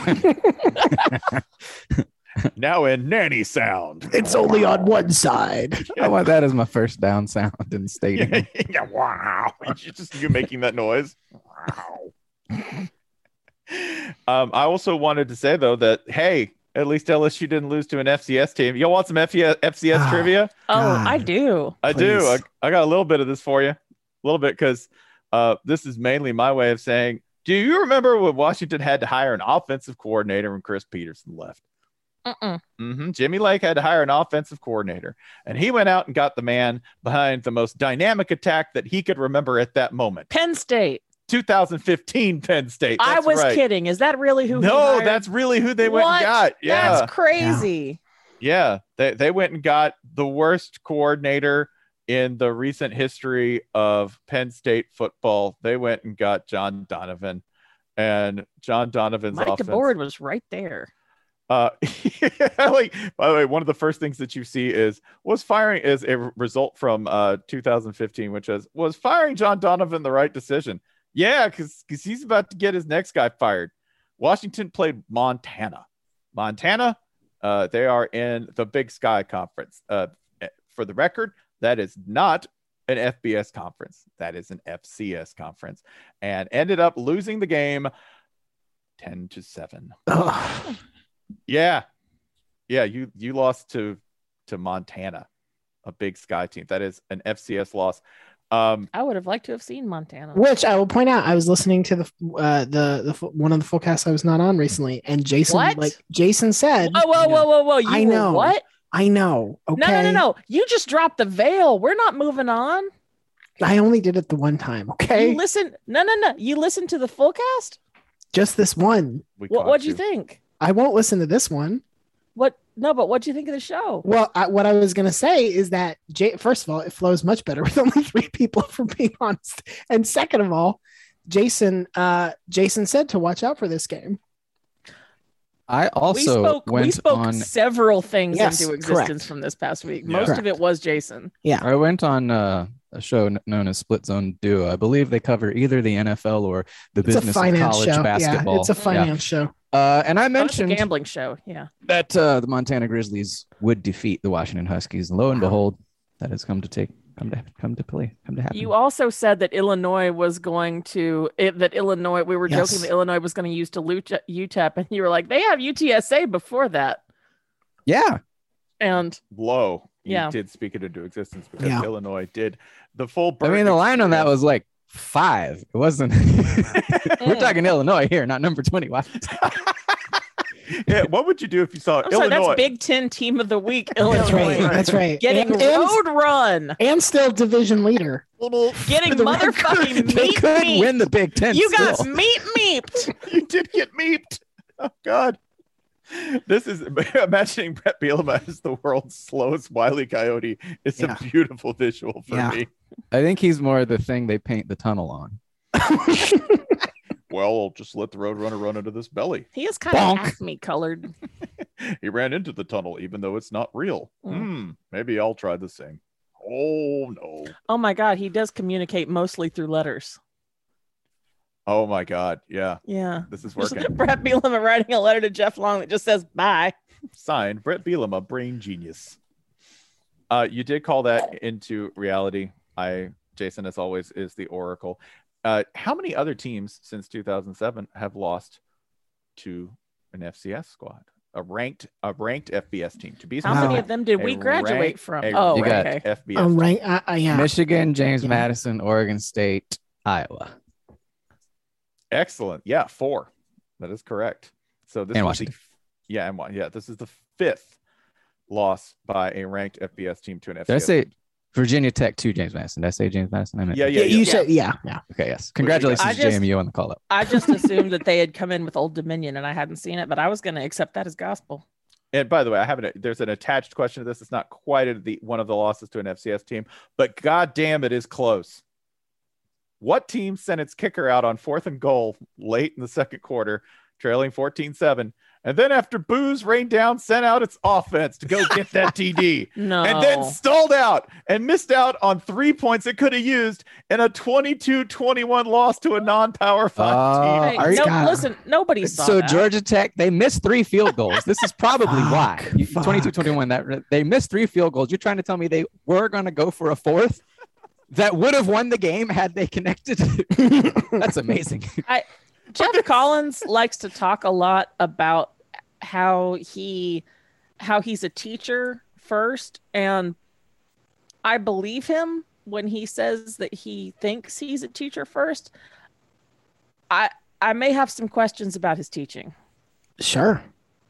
Now in nanny sound. It's only on one side. I want that as my first down sound in the stadium. Yeah, yeah, wow. You just you making that noise. Wow. Um, I also wanted to say though that hey, at least L S U didn't lose to an F C S team. Y'all want some F C S Ah. trivia? Oh, God. I do. I do. I, Please. I got a little bit of this for you. A little bit because uh, this is mainly my way of saying, do you remember when Washington had to hire an offensive coordinator when Chris Peterson left? Mm-mm. hmm Jimmy Lake had to hire an offensive coordinator, and he went out and got the man behind the most dynamic attack that he could remember at that moment. Penn State. two thousand fifteen Penn State. I That's was right. kidding. Is that really who? he No, hired? that's really who they went What? and got. Yeah, That's crazy. yeah. They they went and got the worst coordinator in the recent history of Penn State football. They went and got John Donovan, and John Donovan's Mike offense. DeBoer was right there. Uh, like, by the way, one of the first things that you see is was firing is a result from uh two thousand fifteen, which is was firing John Donovan the right decision? Yeah, because because he's about to get his next guy fired. Washington played Montana. Montana, uh, they are in the Big Sky Conference. Uh, for the record, that is not an F B S conference. That is an F C S conference, and ended up losing the game ten to seven. Ugh. Yeah. Yeah, you you lost to to Montana, a Big Sky team. That is an F C S loss. Um I would have liked to have seen Montana. Which I will point out, I was listening to the uh, the the fu- one of the full casts I was not on recently, and Jason What? like Jason said, Whoa, whoa, whoa, whoa, whoa! You I were know. what? I know. Okay, No, no, no, no! You just dropped the veil. We're not moving on. I only did it the one time. Okay, You listen. No, no, no! You listened to the full cast. just this one. we What? caught What'd you think? I won't listen to this one. What? No, but what'd you think of the show? Well, I, what I was going to say is that, J- first of all, it flows much better with only three people, for being honest. And second of all, Jason, uh, Jason said to watch out for this game. I we also spoke. went We spoke on. several things Yes, into existence correct. from this past week. Yeah. Most Correct. of it was Jason. I went on uh, a show n- known as Split Zone Duo. I believe they cover either the N F L or the It's a business of finance college show. basketball. Yeah, it's a Yeah. finance show. Uh, and I Oh, it's a mentioned gambling show. Yeah. that uh, the Montana Grizzlies would defeat the Washington Huskies. And lo and behold, that has come to take come to come to play come to happen. You also said that Illinois was going to it, that Illinois. We were Yes. joking that Illinois was going to use to U T E P, and you were like, they have U T S A before that, yeah, and low. You Yeah. did speak it into existence because Yeah. Illinois did the full I bird mean the line on that experience. was like five. It wasn't. We're talking Illinois here, not number twenty. Wow. Yeah, what would you do if you saw I'm sorry, Illinois? that's Big Ten Team of the Week, Illinois. That's right. That's right. Getting and, and, road run, and still division leader. getting For the record, motherfucking They meat could meat. win the Big Ten. You got still. meat meat. You did get meeped. Oh God. This is imagining Brett Bielema as the world's slowest Wile E. Coyote. It's Yeah. a beautiful visual for Yeah. me. I think he's more the thing they paint the tunnel on. Well, I'll just let the Roadrunner run into this belly. He is kind Bonk. of acme colored. He ran into the tunnel, even though it's not real. Mm. Hmm. Maybe I'll try the same. Oh no. Oh my God, he does communicate mostly through letters. Oh my God. Yeah. Yeah. This is Just working. Brett Bielema writing a letter to Jeff Long that just says bye. Signed, Brett Bielema, brain genius. Uh, you did call that into reality. I, Jason, as always, is the oracle. Uh, how many other teams since two thousand seven have lost to an F C S squad, a ranked, a ranked F B S team? To be How Wow. many of them did A we graduate rank- from? a Oh, You got- okay. F B S. Um, right. Uh, uh, yeah. Michigan, James Yeah. Madison, Oregon State, Iowa, Excellent. Yeah, four. That is correct. So this And was the, Washington. yeah, and one. Yeah, this is the fifth loss by a ranked F B S team to an F C Did I S. say team. Virginia Tech to James Madison? Did I say James Madison? I meant Yeah, Yeah, yeah, you yeah. said yeah, yeah. Okay, yes. Congratulations, I just- J M U, on the call up. I just assumed that they had come in with Old Dominion and I hadn't seen it, but I was going to accept that as gospel. And by the way, I haven't. There's an attached question to this. It's not quite the one of the losses to an F C S team, but god damn, it is close. What team sent its kicker out on fourth and goal late in the second quarter, trailing fourteen seven, and then after booze rained down, sent out its offense to go get that T D, No. and then stalled out and missed out on three points it could have used in a twenty-two twenty-one loss to a non-power five Uh, team? Hey, Are you- no, God. listen, nobody saw So that. Georgia Tech, they missed three field goals. This is probably Fuck, why. You- fuck. twenty-two twenty-one, that they missed three field goals. You're trying to tell me they were going to go for a fourth that would have won the game had they connected? That's amazing. Jeff Collins likes to talk a lot about how he how he's a teacher first, and I believe him when he says that he thinks he's a teacher first. I I may have some questions about his teaching. Sure.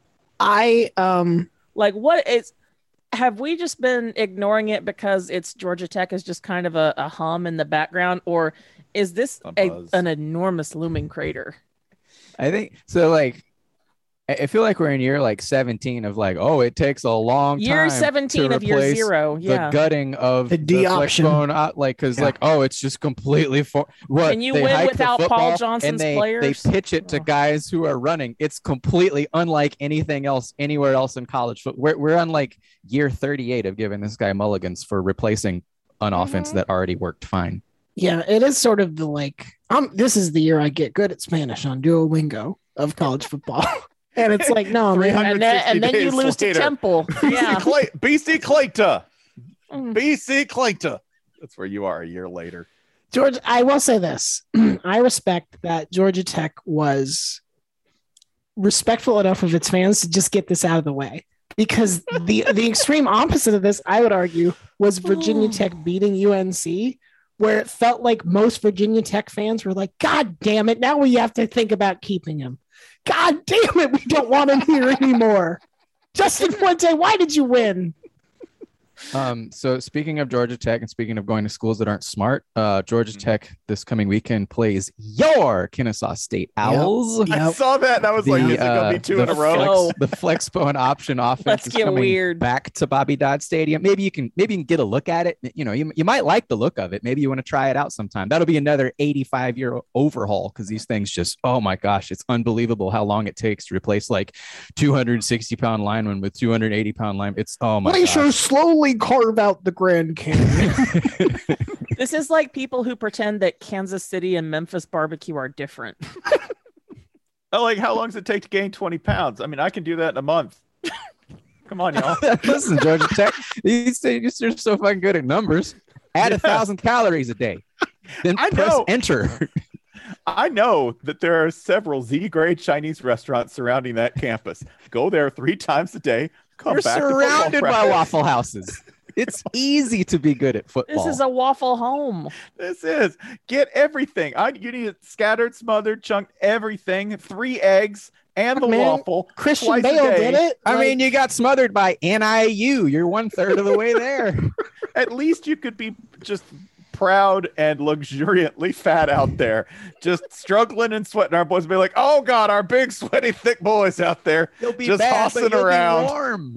I um Like, what is have we just been ignoring it because it's Georgia Tech is just kind of a, a hum in the background, or Is this A a, buzz. an enormous looming crater? I think so. Like, I I feel like we're in year like seventeen of like, oh, it takes a long Year time seventeen to of year replace zero. the Yeah. gutting of The D option. flexbone out, like, because Yeah. like, oh, it's just completely for what Can you they win hike the without Paul football Johnson's and they players? they pitch it to Oh. guys who are running. It's completely unlike anything else anywhere else in college. But we're we're on like year thirty-eight of giving this guy mulligans for replacing an offense Mhm. that already worked fine. Yeah, it is sort of the like, um, this is the year I get good at Spanish on Duolingo of college football. And it's like, no, man. And then, and then you days lose to later. Temple. Yeah. B C Clayton. Mm. B C Clayton. That's where you are a year later. George, I will say this. I respect that Georgia Tech was respectful enough of its fans to just get this out of the way. Because the the extreme opposite of this, I would argue, was Virginia Tech beating U N C, where it felt like most Virginia Tech fans were like, God damn it, now we have to think about keeping him. God damn it, we don't want him here anymore. Justin Fuente, why did you win? Um, so speaking of Georgia Tech and speaking of going to schools that aren't smart, uh, Georgia Mhm. Tech this coming weekend plays your Kennesaw State Owls. Yep. I saw that and I was like, is it going to be two the in a row? Flex, Oh. the Flexbone option offense Let's is get coming weird. back to Bobby Dodd Stadium. Maybe you can maybe you can get a look at it. You know, you, you might like the look of it. Maybe you want to try it out sometime. That'll be another eighty-five year overhaul because these things just, oh my gosh, it's unbelievable how long it takes to replace like two hundred sixty pound linemen with two hundred eighty pound linemen. It's oh my Glacier gosh. slowly carve out the Grand Canyon. This is like people who pretend that Kansas City and Memphis barbecue are different. I like, how long does it take to gain twenty pounds? I mean, I can do that in a month. Come on, y'all. Listen, Georgia Tech, these things are so fucking good at numbers. Add Yeah. a thousand calories a day. Then I press know. enter. I know that there are several Z-grade Chinese restaurants surrounding that campus. Go there three times a day. Come You're back to football surrounded by practice. Waffle Houses. It's easy to be good at football. This is a waffle home. This is get everything. I you need it scattered, smothered, chunked, everything. Three eggs and the Man, waffle. Christian twice a Bale day. did it. I Like, mean, you got smothered by N I U. You're one third of the way there. At least you could be just proud and luxuriantly fat out there, just struggling and sweating. Our boys would be like, "Oh God, our big sweaty thick boys out there." You'll be Just bad, tossing but you'll around. be warm.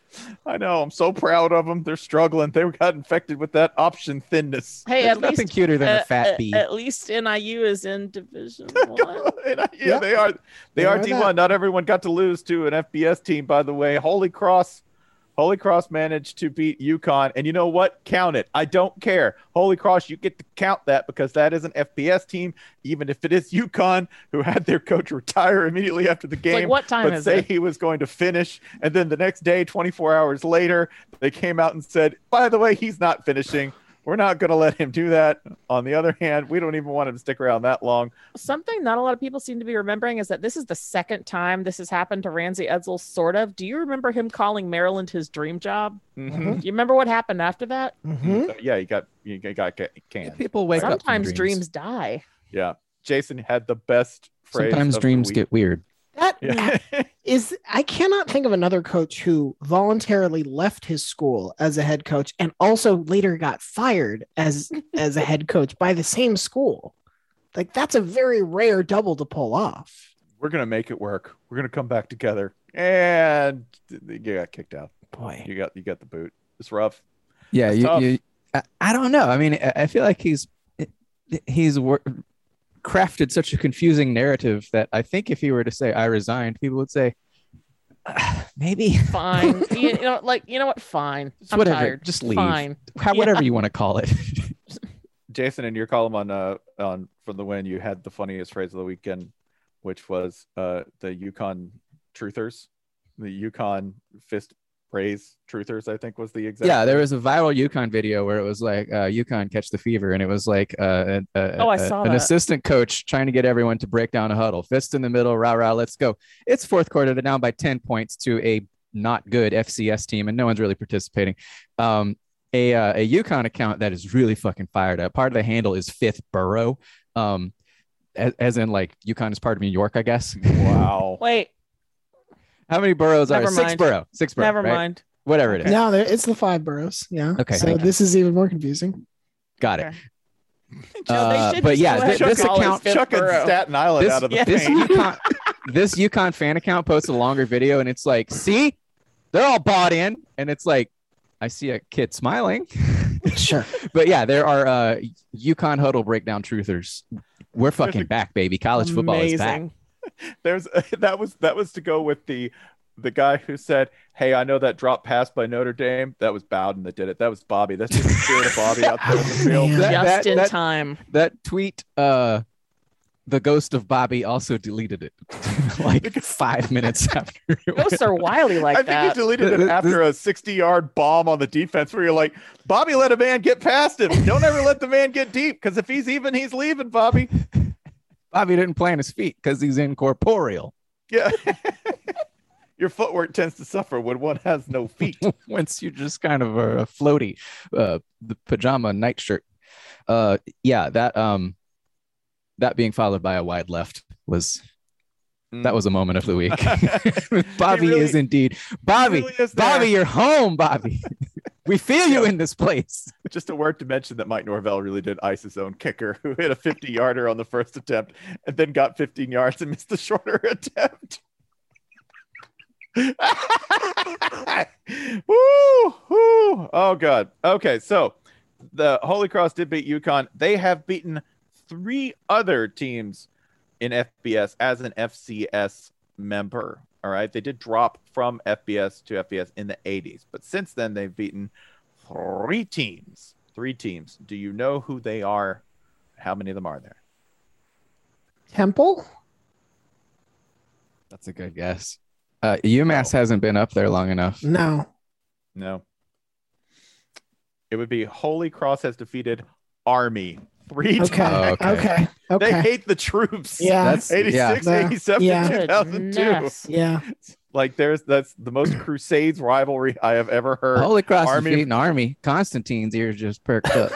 I know. I'm so proud of them. They're struggling. They got infected with that option thinness. Hey, There's at nothing least cuter than uh, a fat uh, bee. At least N I U is in Division One. And I- yeah, Yep. they are. They, They are are D that. one. Not everyone got to lose to an F B S team, by the way. Holy Cross, Holy Cross managed to beat UConn, and you know what? Count it. I don't care. Holy Cross, you get to count that because that is an F B S team, even if it is UConn, who had their coach retire immediately after the It's like, game. what time But is say it? he was going to finish, and then the next day, twenty-four hours later, they came out and said, "By the way, he's not finishing. We're not going to let him do that." On the other hand, we don't even want him to stick around that long. Something not a lot of people seem to be remembering is that this is the second time this has happened to Ramsey Edsel, sort of. Do you remember him calling Maryland his dream job? Mhm. Do you remember what happened after that? mhm. So, yeah, you got you got ca- canned. People wake up from Sometimes dreams. dreams die. Yeah, Jason had the best phrase. Sometimes of the dreams week. get weird. That Yeah. is, I cannot think of another coach who voluntarily left his school as a head coach and also later got fired as as a head coach by the same school. Like, that's a very rare double to pull off. We're gonna make it work. We're gonna come back together. And you got kicked out. Boy, You got you got the boot. It's rough. Yeah, That's you, tough. you I, I don't know. I mean, I, I feel like he's he's wor- crafted such a confusing narrative that I think if he were to say I resigned, people would say "Ah, maybe Fine. you, you know, like, you know what? Fine. Just I'm whatever. tired. Just leave. Fine. How, Yeah. whatever you want to call it. Jason, in your column on uh on from the win, you had the funniest phrase of the weekend, which was uh the Yukon truthers, the Yukon fist praise truthers. I think was the exact. Yeah, there was a viral Yukon video where it was like uh, Yukon catch the fever, and it was like uh, a, a, Oh, I a- saw an that. assistant coach trying to get everyone to break down a huddle, fist in the middle, rah rah, let's go. It's fourth quarter, they're down by ten points to a not good F C S team, and no one's really participating. Um, a uh, a Yukon account that is really fucking fired up. Part of the handle is Fifth Borough, um, as, as in like Yukon is part of New York, I guess. Wow. Wait, How many boroughs are Never six mind. borough? Six borough. never right? mind. Whatever it is. no, there, it's the five boroughs. Yeah. Okay. So this is even more confusing. Got it. Okay. Uh, should but just yeah, go ahead th- and this call it account, Fifth Chucking Borough. Staten Island this, out of the this paint. UConn, this UConn fan account posts a longer video, and it's like, see, they're all bought in, and it's like, I see a kid smiling. Sure. But yeah, there are uh, UConn huddle breakdown truthers. We're fucking a- back, baby. College football is back. Amazing. There's that was that was to go with the the guy who said, "Hey, I know that drop pass by Notre Dame. That was Bowden that did it. That was Bobby. That's just the spirit of Bobby out there in the field." Man. That- Just that- in that- time. That tweet, uh, the ghost of Bobby also deleted it like five minutes after. it Ghosts are wily like I think that. he deleted it after a sixty-yard bomb on the defense, where you're like, "Bobby let a man get past him. Don't ever let the man get deep, because if he's even, he's leaving, Bobby." Bobby didn't plant his feet because he's incorporeal. Yeah. Your footwork tends to suffer when one has no feet. Once you're just kind of a, a floaty, uh, the pajama nightshirt. Uh, yeah, that um, that being followed by a wide left was that was a moment of the week. Bobby really- is indeed Bobby. really is there. Bobby, you're home, Bobby. We feel you in this place. Just a word to mention that Mike Norvell really did ice his own kicker, who hit a fifty-yarder on the first attempt and then got fifteen yards and missed the shorter attempt. woo, woo. Oh, God. Okay, so the Holy Cross did beat UConn. They have beaten three other teams in F B S as an F C S member. All right. They did drop from F B S to F B S in the eighties, but since then they've beaten three teams. Three teams. Do you know who they are? How many of them are there? Temple? That's a good guess. Uh, UMass No. hasn't been up there long enough. No. No. It would be Holy Cross has defeated Army three Okay. times. Oh, okay. Okay. They hate the troops. Yeah. That's eighty-six, yeah. eighty-seven, Yeah. two thousand two. Goodness. Yeah. Like there's that's the most Crusades rivalry I have ever heard. Holy Cross Army- defeating Army. Constantine's ears just perked up.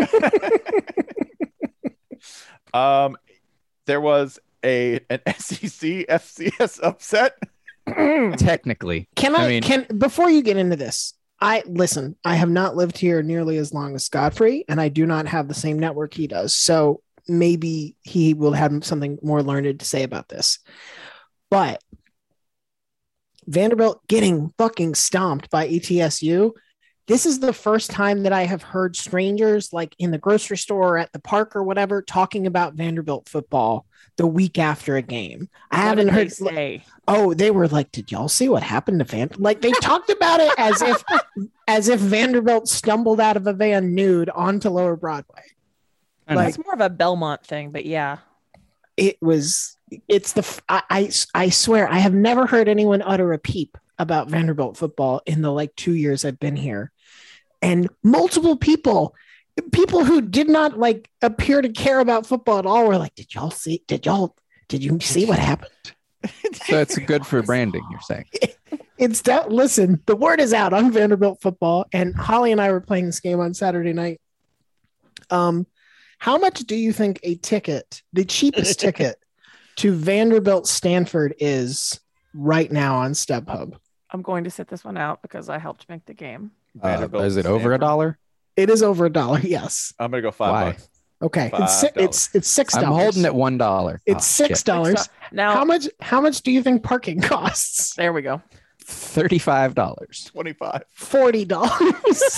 Um, there was a an S E C F C S upset. Technically, Can I, I mean- can before you get into this, I listen, I have not lived here nearly as long as Godfrey, and I do not have the same network he does. So maybe he will have something more learned to say about this. But Vanderbilt getting fucking stomped by E T S U. This is the first time that I have heard strangers like in the grocery store or at the park or whatever talking about Vanderbilt football the week after a game. I What haven't did heard. they say? Oh, they were like, "Did y'all see what happened to Van?" Like they talked about it as if, as if Vanderbilt stumbled out of a van nude onto Lower Broadway. I know. Like- It's more of a Belmont thing, but yeah. It was. It's the. f- I, I I swear I have never heard anyone utter a peep about Vanderbilt football in the like two years I've been here, and multiple people. People who did not like appear to care about football at all were like, "Did y'all see? Did y'all? Did you see what happened?" so it's good for branding. You're saying It's that. Listen, the word is out on Vanderbilt football, and Holly and I were playing this game on Saturday night. Um, how much do you think a ticket, the cheapest ticket to Vanderbilt Stanford, is right now on StubHub? I'm going to sit this one out because I helped make the game. uh, Vanderbilt, is it over a Stanford. dollar? It is over a dollar. Yes. I'm gonna go five Why? bucks. Okay. Five It's si- dollars. it's it's six I'm dollars. holding at one dollar. It's six dollars. Now, How much? How much do you think parking costs? there we go. Thirty-five dollars. twenty-five. Forty dollars.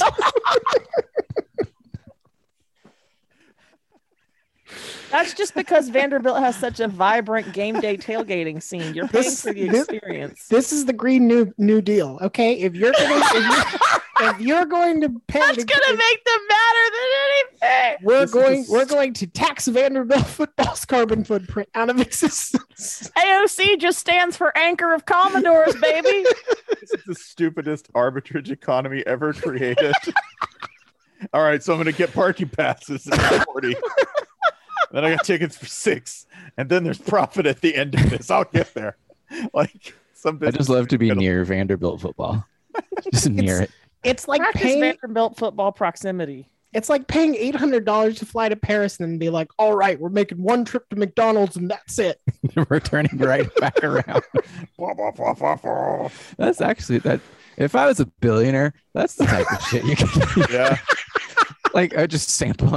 That's just because Vanderbilt has such a vibrant game day tailgating scene. You're paying This- for the this- experience. This is the Green New New Deal. Okay, if you're gonna, if you're, if you're going to pay, That's to- gonna make them madder than anything. we're This is going just- we're going to tax Vanderbilt football's carbon footprint out of existence. A O C just stands for Anchor of Commodores, baby. This is the stupidest arbitrage economy ever created. All right, so I'm gonna get parking passes at forty. Then I got tickets for six, and then there's profit at the end of this. I'll get there. Like some. I just love to be business- near Vanderbilt football. Just near it. It's like Practice paying Vanderbilt football proximity. it's like paying eight hundred dollars to fly to Paris and then be like, all right, we're making one trip to McDonald's and that's it. We're turning right back around. Blah, blah, blah, blah, blah. That's actually that. If I was a billionaire, that's the type of shit you can Yeah. like. Uh, just sampling.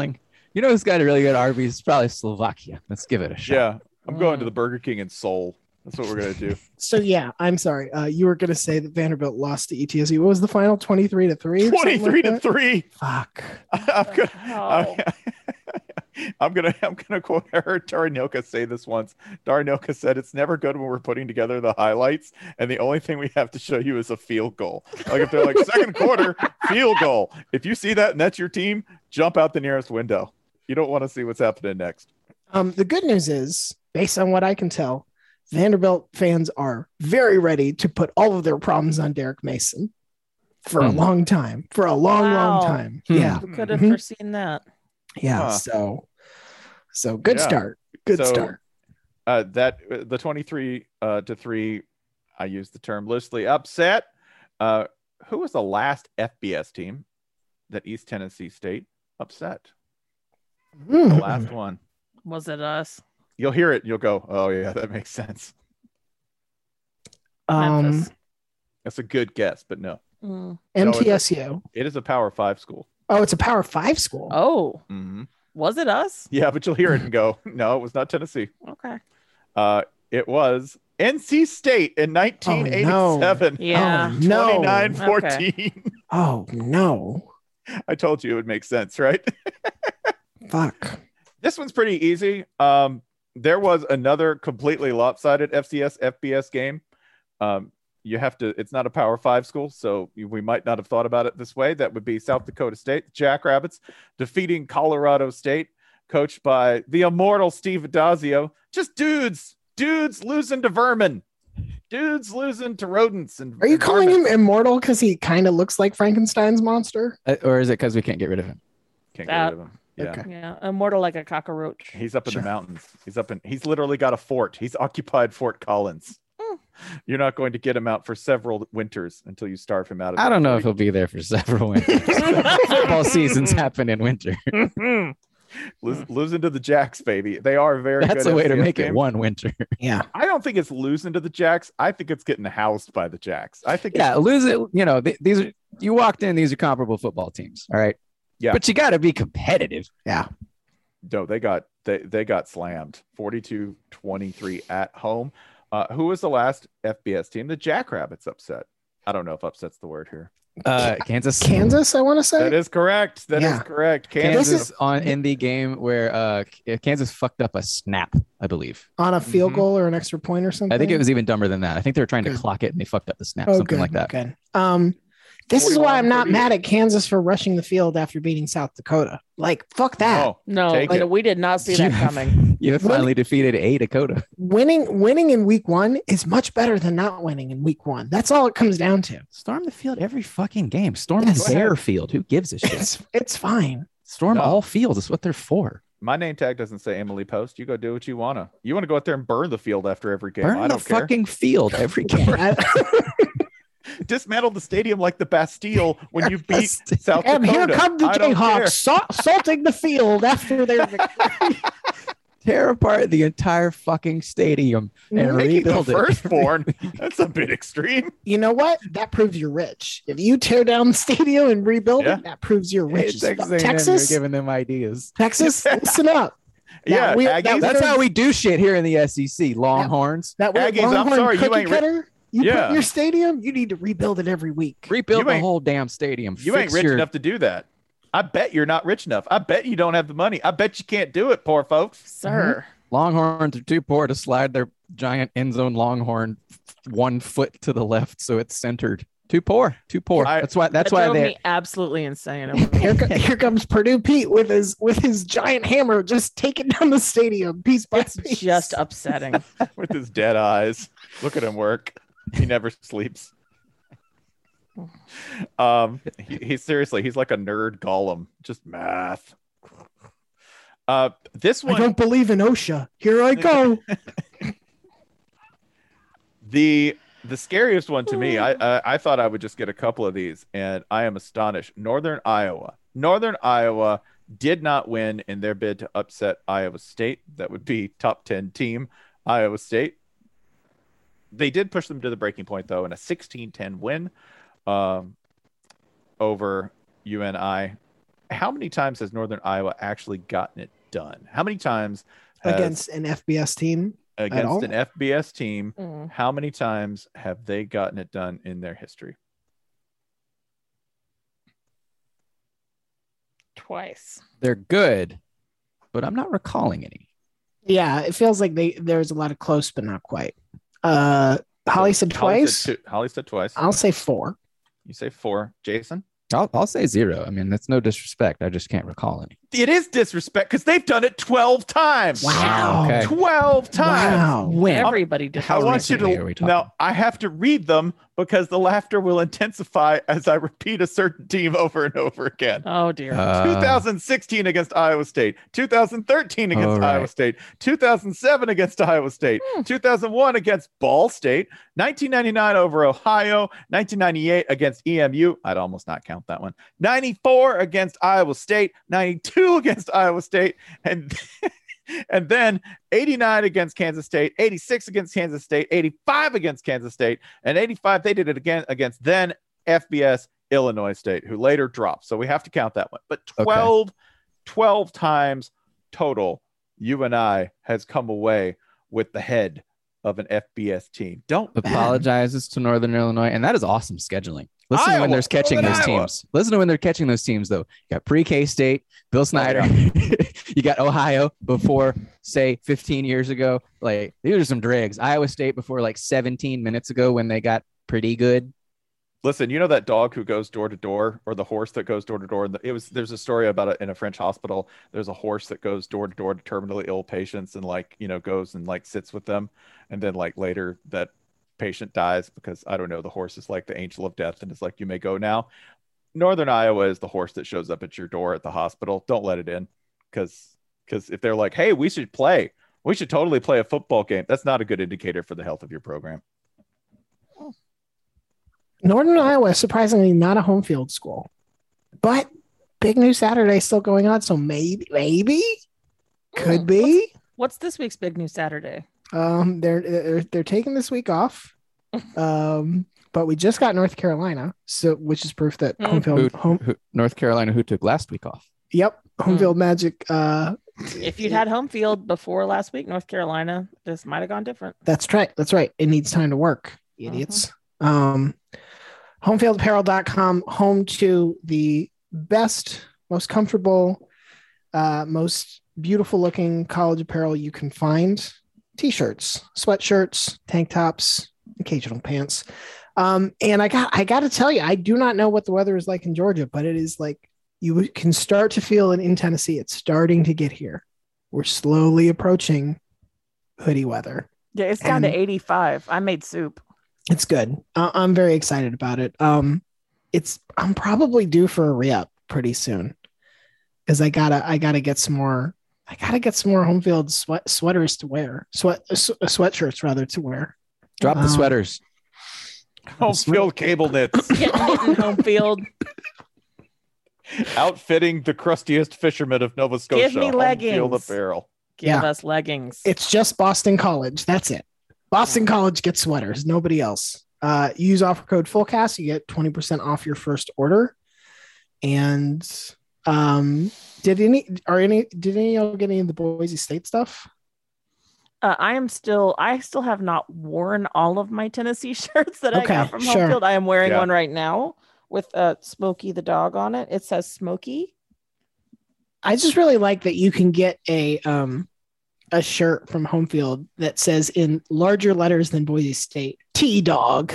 You know who's got a really good Arby's? It's probably Slovakia. Let's give it a shot. Yeah, I'm going to the Burger King in Seoul. That's what we're gonna do. So yeah, I'm sorry. Uh, you were gonna say that Vanderbilt lost to E T S U. What was the final? twenty-three to three. Twenty-three to three. Fuck. I'm gonna, hell? I'm, I'm gonna, I'm gonna quote. I heard Darnilka say this once. Darnilka said, "It's never good when we're putting together the highlights, and the only thing we have to show you is a field goal. Like if they're like second quarter field goal. If you see that and that's your team, jump out the nearest window. You don't want to see what's happening next." Um, the good news is, based on what I can tell, Vanderbilt fans are very ready to put all of their problems on Derek Mason for a Hmm. long time. For a long, Wow. long time. Hmm. Yeah. Who could have Mhm. foreseen that? Yeah. Huh. So, so good Yeah. start. Good So, start. Uh, that uh, the twenty-three uh, to three, I used the term loosely, upset. Uh, who was the last F B S team that East Tennessee State upset? The Mm. last one. Was it us? You'll hear it. You'll go, oh yeah, that makes sense. Um, Memphis. That's a good guess, but no, Mm. M T S U. it is a Power Five school. Oh, it's a Power Five school. Oh, hmm was it us? Yeah, but you'll hear it and go, no, it was not Tennessee. Okay. Uh, it was N C State in nineteen eighty-seven. Yeah. Oh, no. twenty-nine fourteen. Oh no. I told you it would make sense, right? Fuck. This one's pretty easy. Um, there was another completely lopsided F C S F B S game. Um, you have to, it's not a Power Five school, so we might not have thought about it this way. That would be South Dakota State, Jackrabbits, defeating Colorado State, coached by the immortal Steve Adazio. Just dudes, dudes losing to vermin, dudes losing to rodents. And Are you and calling vermin. him immortal because he kind of looks like Frankenstein's monster? Uh, or is it because we can't get rid of him? Can't That- get rid of him. Yeah. Okay. Yeah. Immortal like a cockroach. He's up in Sure. the mountains. He's up in, he's literally got a fort. He's occupied Fort Collins. Mm. You're not going to get him out for several winters until you starve him out of I the don't know if fort. he'll be there for several winters. Football seasons happen in winter. Lose, losing to the Jacks, baby. They are very That's good a way F to C S make it team. one winter. Yeah. I don't think it's losing to the Jacks. I think it's getting housed by the Jacks. I think Yeah, it's, lose it. You know, th- these are you walked in. These are comparable football teams. All right. Yeah. But you got to be competitive. no, they got they they got slammed forty-two twenty-three at home. Uh, who was the last F B S team? The Jackrabbits upset. I don't know if upset's the word here. Uh, Kansas. Kansas, I want to say. That is correct. That is Yeah. correct. Kansas Kansas. on in the game where uh, Kansas fucked up a snap, I believe. On a field Mhm. goal or an extra point or something. I think it was even dumber than that. I think they were trying to Good. clock it and they fucked up the snap, oh, something good, like that. Good. Um, this is why I'm not forty-one mad at Kansas for rushing the field after beating South Dakota. Like, fuck that. Oh, No, Take like, it. we did not see that You- coming. You finally defeated a Dakota. Winning, winning in week one is much better than not winning in week one. That's all it comes down to. Storm the field every fucking game. Storm Yes. the bare field. Who gives a shit? It's it's fine. Storm No. all fields. That's what they're for. my name tag doesn't say Emily Post. You go do what you wanna. You want to go out there and burn the field after every game. Burn I the don't care. fucking field every game. I- Dismantle the stadium like the Bastille when you beat South and Dakota. here come the I don't care. Jayhawks sa- salting the field after their victory. Tear apart the entire fucking stadium and Mhm. Taking the rebuild it. firstborn. That's a bit extreme. You know what? That proves you're rich. If you tear down the stadium and rebuild Yeah. it, that proves you're rich. Hey, as Texas fuck. A and M, Texas, you're giving them ideas. Texas, listen up. That Yeah, weird- Aggies. that That's weird- how we do shit here in the S E C. Longhorns. That weird Aggies, I'm Longhorn sorry, you cookie ain't ri- cutter. You Yeah. put in your stadium, you need to rebuild it every week. Rebuild You the ain't- whole damn stadium. You Fix ain't rich your- enough to do that. I bet you're not rich enough. I bet you don't have the money. I bet you can't do it, poor folks. Sir. Longhorns are too poor to slide their giant end zone longhorn one foot to the left so it's centered. Too poor. Too poor. I- that's why. That's that why drove they. me absolutely insane. Here, co- here comes Purdue Pete with his with his giant hammer, just taking down the stadium piece by It's piece. just upsetting. With his dead eyes. Look at him work. He never sleeps. Um, he, he's seriously, he's like a nerd golem, just math. Uh, this I one, don't believe in OSHA. Here I go. the the scariest one to me, I, I I thought I would just get a couple of these, and I am astonished. Northern Iowa, Northern Iowa did not win in their bid to upset Iowa State. That would be top ten team Iowa State. They did push them to the breaking point though in a sixteen ten win um, over U N I. how many times has Northern Iowa actually gotten it done? How many times has, against an F B S team? against an F B S team, Mm. how many times have they gotten it done in their history? Twice. They're good, but I'm not recalling any. Yeah, it feels like they there's a lot of close, but not quite. Uh, Holly said Holly twice. said two- Holly said twice. I'll say four. You say four. Jason? I'll, I'll say zero. I mean, that's no disrespect. I just can't recall any. It is disrespect because they've done it twelve times. Wow. Okay. twelve times. Wow. When everybody did. I want you recently are we to talking? now. I have to read them because the laughter will intensify as I repeat a certain team over and over again. Oh dear. Uh, two thousand sixteen against Iowa State, two thousand thirteen against All right. Iowa State, two thousand seven against Iowa State, Hmm. two thousand one against Ball State, nineteen ninety-nine over Ohio, nineteen ninety-eight against E M U. I'd almost not count that one. ninety-four against Iowa State, ninety-two against Iowa State, and and then eighty-nine against Kansas State, eighty-six against Kansas State, eighty-five against Kansas State, and eighty-five they did it again against then F B S Illinois State, who later dropped. So we have to count that one. But twelve, twelve times total, U N I has come away with the head of an F B S team. Don't Apologizes to Northern Illinois, and that is awesome scheduling. Listen to Iowa, when they're catching Northern those Iowa. teams. Listen to when they're catching those teams, though. You got pre-K State, Bill Snyder. You got Ohio before, say, fifteen years ago. Like, these are some dregs. Iowa State before, like, seventeen minutes ago when they got pretty good. Listen, you know that dog who goes door to door, or the horse that goes door to door? It was there's a story about it in a French hospital. There's a horse that goes door to door to terminally ill patients and like, you know, goes and like sits with them. And then like later that patient dies because I don't know, the horse is like the angel of death and it's like, you may go now. Northern Iowa is the horse that shows up at your door at the hospital. Don't let it in. Because because if they're like, hey, we should play, we should totally play a football game. That's not a good indicator for the health of your program. Northern Iowa is surprisingly not a home field school, but Big News Saturday is still going on. So maybe, maybe could Hmm, be. What's this week's Big News Saturday? Um, they're, they're they're taking this week off. Um, but we just got North Carolina, so which is proof that Mm. home field Who, home. who, North Carolina, who took last week off. Yep, home Mm. field magic. Uh, If you'd had home field before last week, North Carolina, this might have gone different. That's right. That's right. It needs time to work, idiots. Um, homefield apparel dot com, home to the best, most comfortable, uh, most beautiful looking college apparel you can find. T-shirts, sweatshirts, tank tops, occasional pants. Um, and I got I got to tell you, I do not know what the weather is like in Georgia, but it is like you can start to feel it in Tennessee. It's starting to get here. We're slowly approaching hoodie weather. Yeah, it's down And- to eighty-five. I made soup. It's good. Uh, I'm very excited about it. Um, it's I'm probably due for a re-up pretty soon because I gotta I gotta get some more. I gotta get some more home field sweat sweaters to wear. Sweat uh, sw- sweatshirts rather to wear. Drop the Um, sweaters. Home field cable knits, Get knitting home field. outfitting the crustiest fishermen of Nova Scotia. Give me Home leggings. field apparel. Give Yeah. us leggings. It's just Boston College. That's it. Boston College gets sweaters. Nobody else. Uh, use offer code FULLCAST. You get twenty percent off your first order. And um, did any are any did any of y'all get any of the Boise State stuff? Uh, I am still, I still have not worn all of my Tennessee shirts that I Okay, got from sure. home field. I am wearing Yeah. one right now with uh, Smokey the dog on it. It says Smokey. I just really like that you can get a um a shirt from home field that says in larger letters than Boise State, T Dog.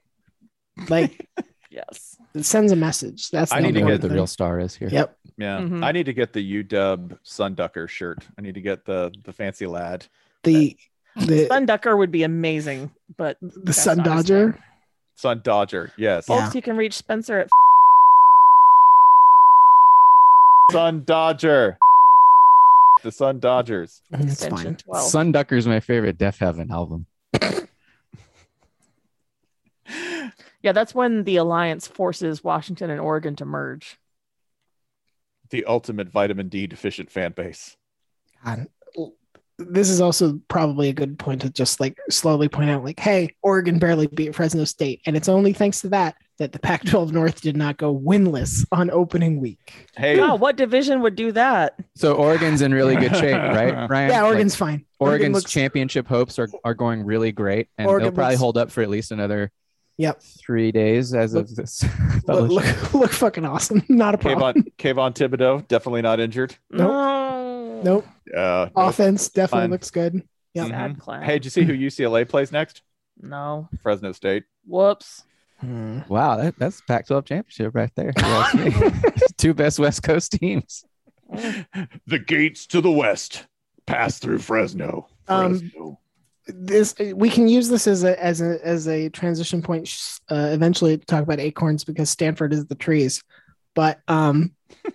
Like Yes. it sends a message. That's I the need to know number who get one the real thing. star is here. Yep. Yeah, Mhm. I need to get the U W Sunducker shirt. I need to get the the fancy lad. The the Sun Ducker would be amazing, but the that's Sun not his Dodger. name. Sun Dodger, yes. Yeah. Folks, you can reach Spencer at Sun Dodger. The Sun Dodgers. It's extension fine. twelve. Sunducker's my favorite Deaf Heaven album. Yeah, that's when the alliance forces Washington and Oregon to merge. The ultimate vitamin D deficient fan base. God. This is also probably a good point to just like slowly point out, like, hey, Oregon barely beat Fresno State, and it's only thanks to that that the Pac twelve North did not go winless on opening week. Hey, Wow, what division would do that? So Oregon's in really good shape, right, Ryan? Yeah, Oregon's Like, fine. Oregon's Oregon looks, championship hopes are, are going really great, and Oregon they'll probably looks- hold up for at least another Yep. three days as Look- of this. look, publishing. look, look fucking awesome. Not a problem. Kayvon, Kayvon Thibodeau, definitely not injured. Nope. No. Nope. Uh, Offense definitely Fine. looks good. Yep. Sad Mhm. clown. Hey, did you see who U C L A plays next? No. Fresno State. Whoops. Hmm. Wow, that, that's Pac twelve championship right there. if you ask me. Two best West Coast teams. The gates to the west pass through Fresno. Um, Fresno. This we can use this as a as a as a transition point uh, eventually to talk about acorns because Stanford is the trees, but um,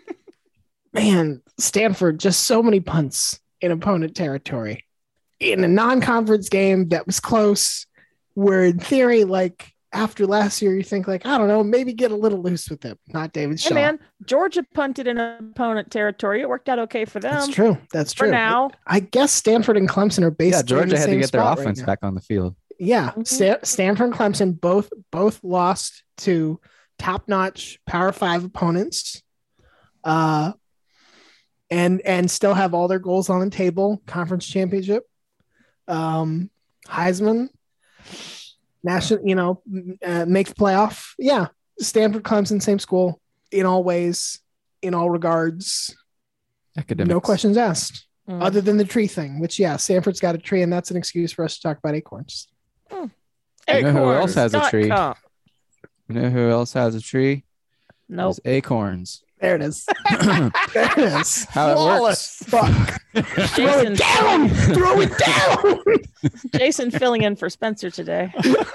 man, Stanford just so many punts in opponent territory in a non-conference game that was close. Where in theory, like after last year, you think like I don't know, maybe get a little loose with it. Not David Hey Shaw. man, Georgia punted in opponent territory. It worked out okay for them. That's true. That's For true. now. I guess Stanford and Clemson are based. Yeah, in Georgia the had to same get their spot right offense now. back on the field. Yeah, Mhm. Sta- Stanford and Clemson both both lost to top-notch Power Five opponents, uh, and and still have all their goals on the table. Conference championship, um, Heisman, national, you know, m- uh, make the playoff. Yeah, Stanford, Clemson, same school in all ways, in all regards. Academics. No questions asked, Mm. other than the tree thing. Which yeah, Stanford's got a tree, and that's an excuse for us to talk about acorns. You know who else has a Acorns tree? dot com. You know who else has a tree? Nope. It's acorns. There it is. There it is. How it works. Fuck. Throw Jason, it down. Throw it down. Jason filling in for Spencer today.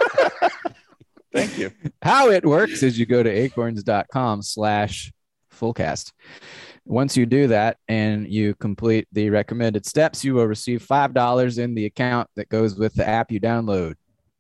Thank you. How it works is you go to acorns.com slash fullcast. Once you do that and you complete the recommended steps, you will receive five dollars in the account that goes with the app you download.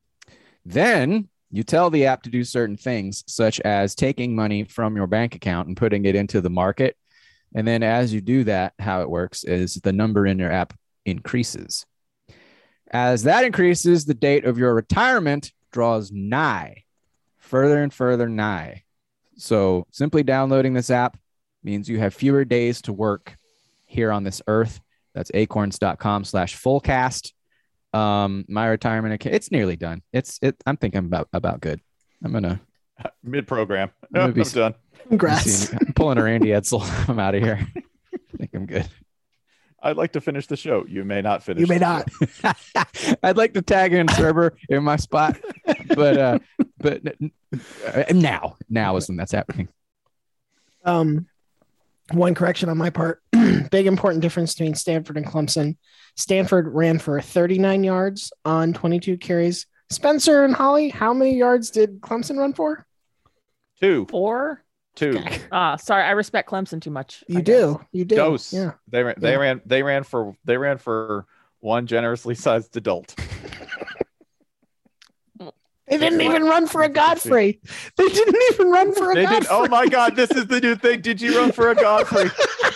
Then you tell the app to do certain things, such as taking money from your bank account and putting it into the market. And then as you do that, how it works is the number in your app increases. As that increases, the date of your retirement draws nigh, further and further nigh. So simply downloading this app means you have fewer days to work here on this earth. That's acorns.com slash fullcast. Um, my retirement account, it's nearly done. It's it. I'm thinking about about good. I'm gonna Mid program. I'm gonna I'm be- done. Congrats. I'm pulling a Randy Edsel. I'm out of here. I think I'm good. I'd like to finish the show. You may not finish. You may the not. show. I'd like to tag in Serber in my spot, but uh, but uh, now now is when that's happening. Um, one correction on my part. Big important difference between Stanford and Clemson. Stanford ran for thirty-nine yards on twenty-two carries. Spencer and Holly, how many yards did Clemson run for? Two. Four? Two. Ah, sorry, I respect Clemson too much. You I guess. do. You do. Dose. Yeah. They ran. They Yeah. ran. They ran for. They ran for one generously sized adult. They didn't even run for a Godfrey. They didn't even run for a They Godfrey. did. Oh my God! This is the new thing. Did you run for a Godfrey?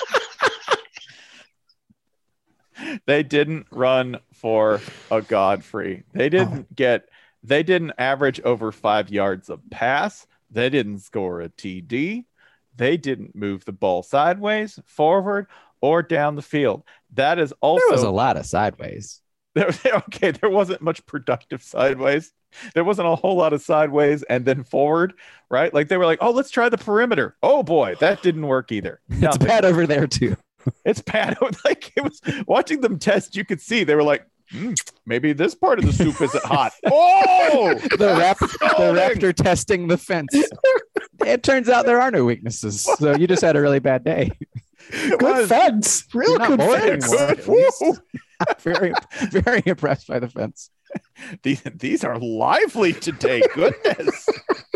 They didn't run for a Godfrey. They didn't get. They didn't average over five yards a pass. They didn't score a T D. They didn't move the ball sideways, forward, or down the field. That is also There was a lot of sideways. There, okay, there wasn't much productive sideways. There wasn't a whole lot of sideways and then forward, right? Like they were like, oh, let's try the perimeter. Oh boy, that didn't work either. It's Nothing. bad over there too. It's bad. Like it was watching them test. You could see they were like, "Hmm, maybe this part of the soup isn't hot. Oh, The rap, the scalding. raptor testing the fence. It turns out there are no weaknesses. So you just had a really bad day. It Good was. fence. Real You're not good bored fence. anymore. Good. Woo. Very, very impressed by the fence. These, these are lively today. Goodness.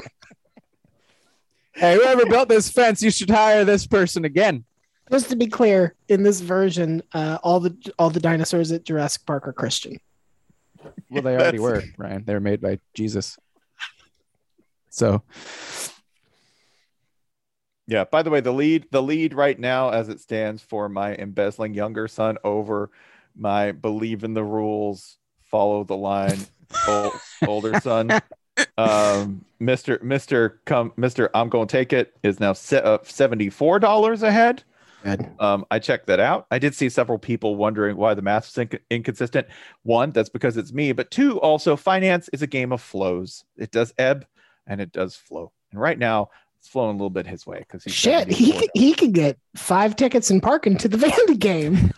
Hey, whoever built this fence, you should hire this person again. Just to be clear, in this version, uh, all the all the dinosaurs at Jurassic Park are Christian. Well, they already That's- were, Ryan. They were made by Jesus. So Yeah. By the way, the lead, the lead right now, as it stands for my embezzling younger son over my believe in the rules, follow the line ol- older son, um, Mister Mister Come Mister I'm gonna take it is now set up seventy-four dollars ahead. Good. Um, I checked that out. I did see several people wondering why the math is inc- inconsistent. One, that's because it's me, but two, also finance is a game of flows. It does ebb and it does flow. And right now, it's flowing a little bit his way because he's Shit, he could, he could get five tickets and park into the Vandy game.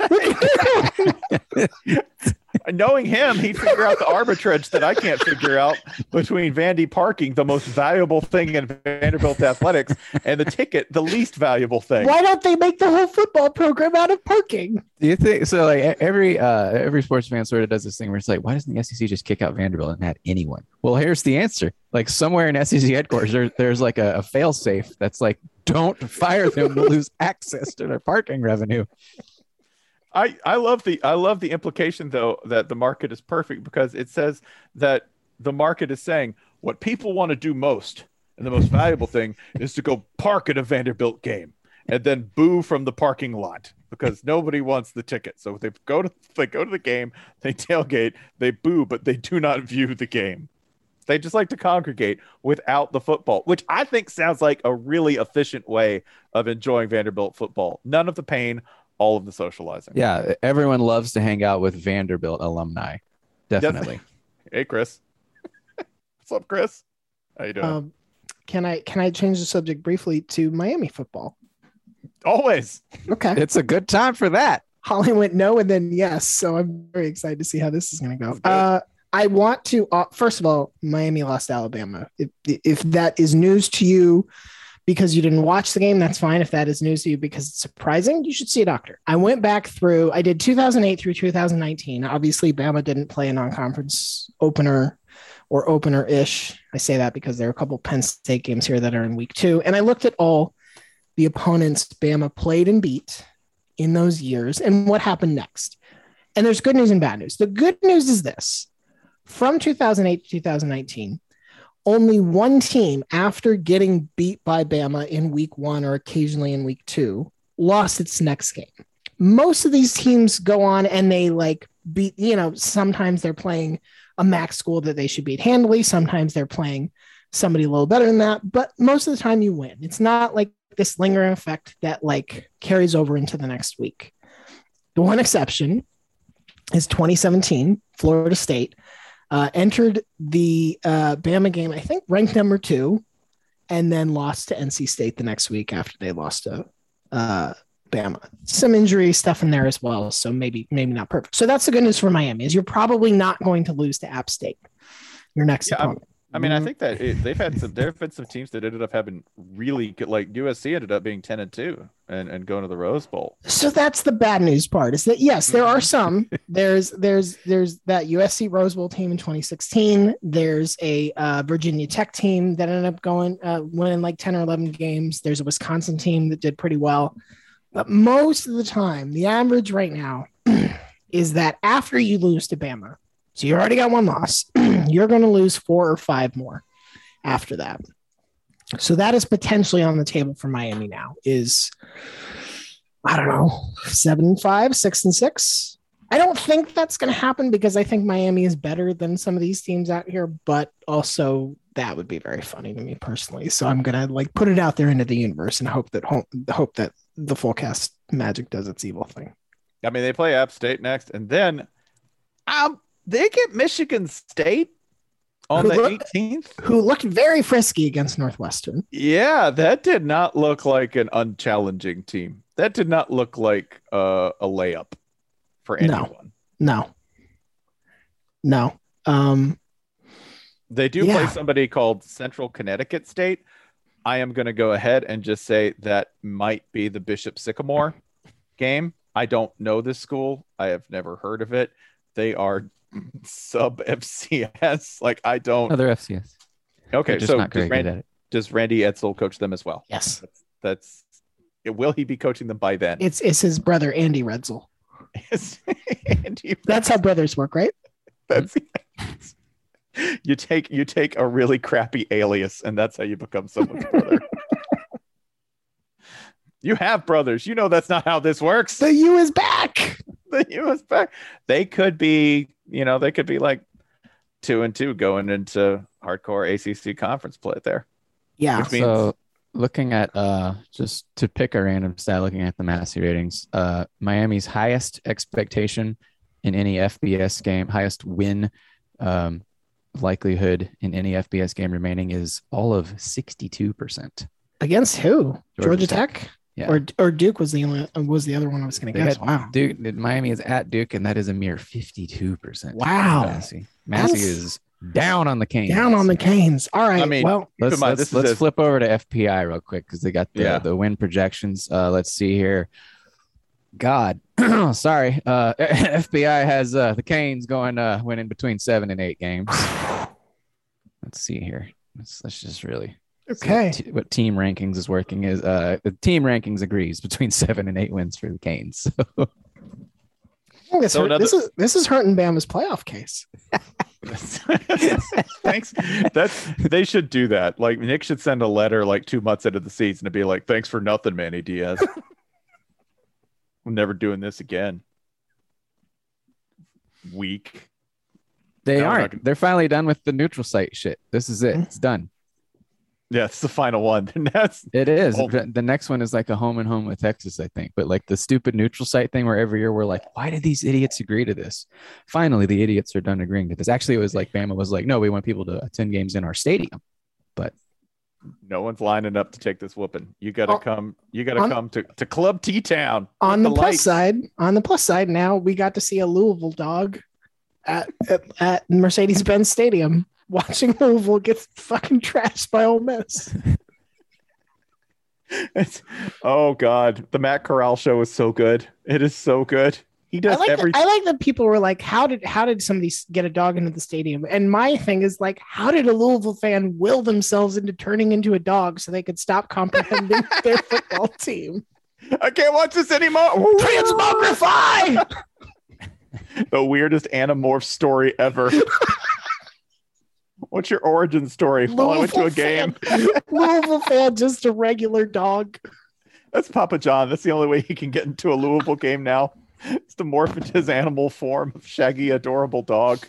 Knowing him, he'd figure out the arbitrage that I can't figure out between Vandy parking, the most valuable thing in Vanderbilt athletics, and the ticket, the least valuable thing. Why don't they make the whole football program out of parking? Do you think so? Like e- every uh, every sports fan sort of does this thing where it's like, why doesn't the S E C just kick out Vanderbilt and add anyone? Well, here's the answer. Like somewhere in S E C headquarters, there, there's like a, a fail safe that's like, don't fire them to lose access to their parking revenue. I, I love the I love the implication though that the market is perfect because it says that the market is saying what people want to do most and the most valuable thing is to go park at a Vanderbilt game and then boo from the parking lot because nobody wants the ticket. So they go to they go to the game, they tailgate, they boo, but they do not view the game. They just like to congregate without the football, which I think sounds like a really efficient way of enjoying Vanderbilt football. None of the pain, all of the socializing. Yeah, everyone loves to hang out with Vanderbilt alumni. Definitely. Yep. Hey, Chris. What's up, Chris? How you doing? Um, can I can I change the subject briefly to Miami football? Always. Okay. It's a good time for that. Holly went no and then yes. So I'm very excited to see how this is going to go. Uh, I want to, uh, first of all, Miami lost to Alabama. If, if that is news to you because you didn't watch the game, that's fine. If that is news to you because it's surprising, you should see a doctor. I went back through, I did two thousand eight through two thousand nineteen. Obviously, Bama didn't play a non-conference opener or opener-ish. I say that because there are a couple Penn State games here that are in week two. And I looked at all the opponents Bama played and beat in those years and what happened next. And there's good news and bad news. The good news is this. From two thousand eight to two thousand nineteen, only one team after getting beat by Bama in week one or occasionally in week two lost its next game. Most of these teams go on and they like beat, you know, sometimes they're playing a MAC school that they should beat handily. Sometimes they're playing somebody a little better than that, but most of the time you win. It's not like this lingering effect that like carries over into the next week. The one exception is twenty seventeen, Florida State. Uh, entered the uh, Bama game, I think, ranked number two, and then lost to N C State the next week after they lost to uh, Bama. Some injury stuff in there as well, so maybe maybe not perfect. So that's the good news for Miami is you're probably not going to lose to App State, your next yeah, opponent. I mean, I think that it, they've had some. There've been some teams that ended up having really good, like U S C ended up being ten and two and, and going to the Rose Bowl. So that's the bad news part is that yes, there are some. There's there's there's that U S C Rose Bowl team in twenty sixteen. There's a uh, Virginia Tech team that ended up going uh, winning like ten or eleven games. There's a Wisconsin team that did pretty well. But most of the time, the average right now is that after you lose to Bama, so you already got one loss, you're going to lose four or five more after that. So that is potentially on the table for Miami now is, I don't know, seven and five, six and six. I don't think that's going to happen because I think Miami is better than some of these teams out here, but also that would be very funny to me personally. So I'm going to like put it out there into the universe and hope that hope that the full cast magic does its evil thing. I mean, they play App State next, and then um, they get Michigan State on Who the look- eighteenth. Who looked very frisky against Northwestern. Yeah, that did not look like an unchallenging team. That did not look like uh, a layup for anyone. No, no. Um, They do Yeah. play somebody called Central Connecticut State. I am going to go ahead and just say that might be the Bishop Sycamore game. I don't know this school. I have never heard of it. They are sub F C S. Like I don't. Other F C S. Okay, They're just so not does, very Rand- good at it. does Randy Edsel coach them as well? yes, That's, that's will he be coaching them by then? it's it's his brother Andy Redzel. Andy, That's how brothers work, right? that's you take you take a really crappy alias, and that's how you become someone's brother. You have brothers. You know that's not how this works. The U is back. The U S back. They could be, you know, they could be like two and two going into hardcore A C C conference play there. Yeah. Which means So looking at uh just to pick a random stat, looking at the Massey ratings, uh Miami's highest expectation in any F B S game, highest win um likelihood in any F B S game remaining is all of sixty-two percent. Against who? Georgia Georgia, Tech. Tech? Yeah. Or or Duke was the only was the other one I was going to They guess. had Wow. Duke, Miami is at Duke, and that is a mere fifty-two percent. Wow. Massey, Massey That's- is down on the Canes. Down on the Canes. All right. I mean, well, keep in Let's mind, let's, this is let's a- flip over to F P I real quick because they got the, Yeah. the win projections. Uh, let's see here. God, sorry. Uh, F B I has uh, the Canes going uh, winning between seven and eight games. Let's see here. Let's, let's just really see okay. what, t- what team rankings is working is. Uh, the team rankings agrees between seven and eight wins for the Canes. I think this, So hurt, another- this is this is hurting Bama's playoff case. thanks. That's they should do that. Like Nick should send a letter like two months into the season to be like, "Thanks for nothing, Manny Diaz. I'm never doing this again." Weak. They No, we're not aren't. gonna- They're finally done with the neutral site shit. This is it. Mhm. It's done. Yeah, it's the final one. And that's It is. Oh. The the next one is like a home and home with Texas, I think. But like the stupid neutral site thing where every year we're like, why did these idiots agree to this? Finally, the idiots are done agreeing to this. Actually, it was like Bama was like, no, we want people to attend games in our stadium. no one's lining up to take this whooping. You gotta Oh, come. You gotta on- come to, to Club T Town. On the, plus lights. side, on the plus side, now we got to see a Louisville dog at at, at Mercedes-Benz Stadium watching Louisville get fucking trashed by Ole Miss. It's, oh God, the Matt Corral show is so good. It is so good. He I does like every. that, I like that people were like, how did how did somebody s- get a dog into the stadium? And my thing is like, how did a Louisville fan will themselves into turning into a dog so they could stop comprehending their football team? I can't watch this anymore. Transmogrify! The weirdest Animorph story ever. What's your origin story? Well, I went to a game. fan. Louisville fan, just a regular dog. That's Papa John. That's the only way he can get into a Louisville game now. It's to morph into his animal form of shaggy, adorable dog.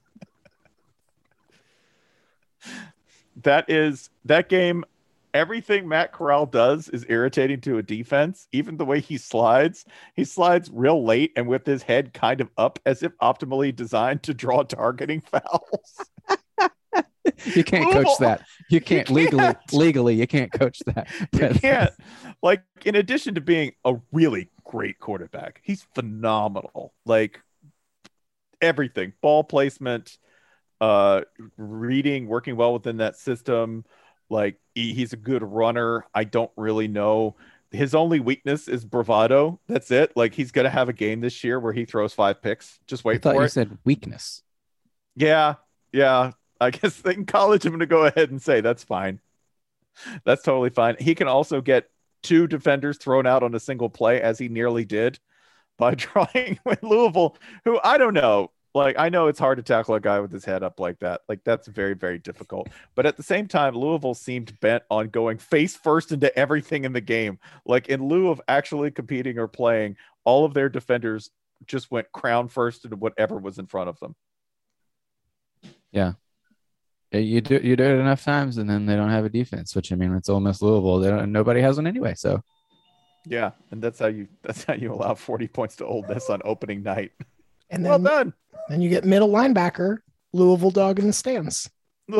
That is that game. Everything Matt Corral does is irritating to a defense. Even the way he slides, he slides real late and with his head kind of up as if optimally designed to draw targeting fouls. You can't coach Louisville- that. You can't legally can't. legally you can't coach that. You can't. Like, in addition to being a really great quarterback, he's phenomenal. Like, everything, ball placement, uh, reading, working well within that system. Like, he, he's a good runner. I don't really know. His only weakness is bravado. That's it. Like, he's gonna have a game this year where he throws five picks. Just I wait thought for you it. said weakness. Yeah, yeah. I guess in college, I'm going to go ahead and say that's fine. That's totally fine. He can also get two defenders thrown out on a single play, as he nearly did by drawing with Louisville, who I don't know. Like, I know it's hard to tackle a guy with his head up like that. Like, that's very, very difficult. But at the same time, Louisville seemed bent on going face first into everything in the game. Like, in lieu of actually competing or playing, all of their defenders just went crown first into whatever was in front of them. Yeah, you do you do it enough times, and then they don't have a defense. Which I mean, it's Ole Miss Louisville. They don't. Nobody has one anyway. So Yeah, and that's how you that's how you allow forty points to Ole Miss on opening night. And Well then, done. then you get middle linebacker, Louisville dog in the stands. I'm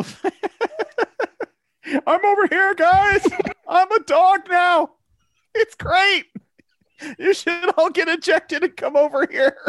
over here, guys. I'm a dog now. It's great. You should all get ejected and come over here.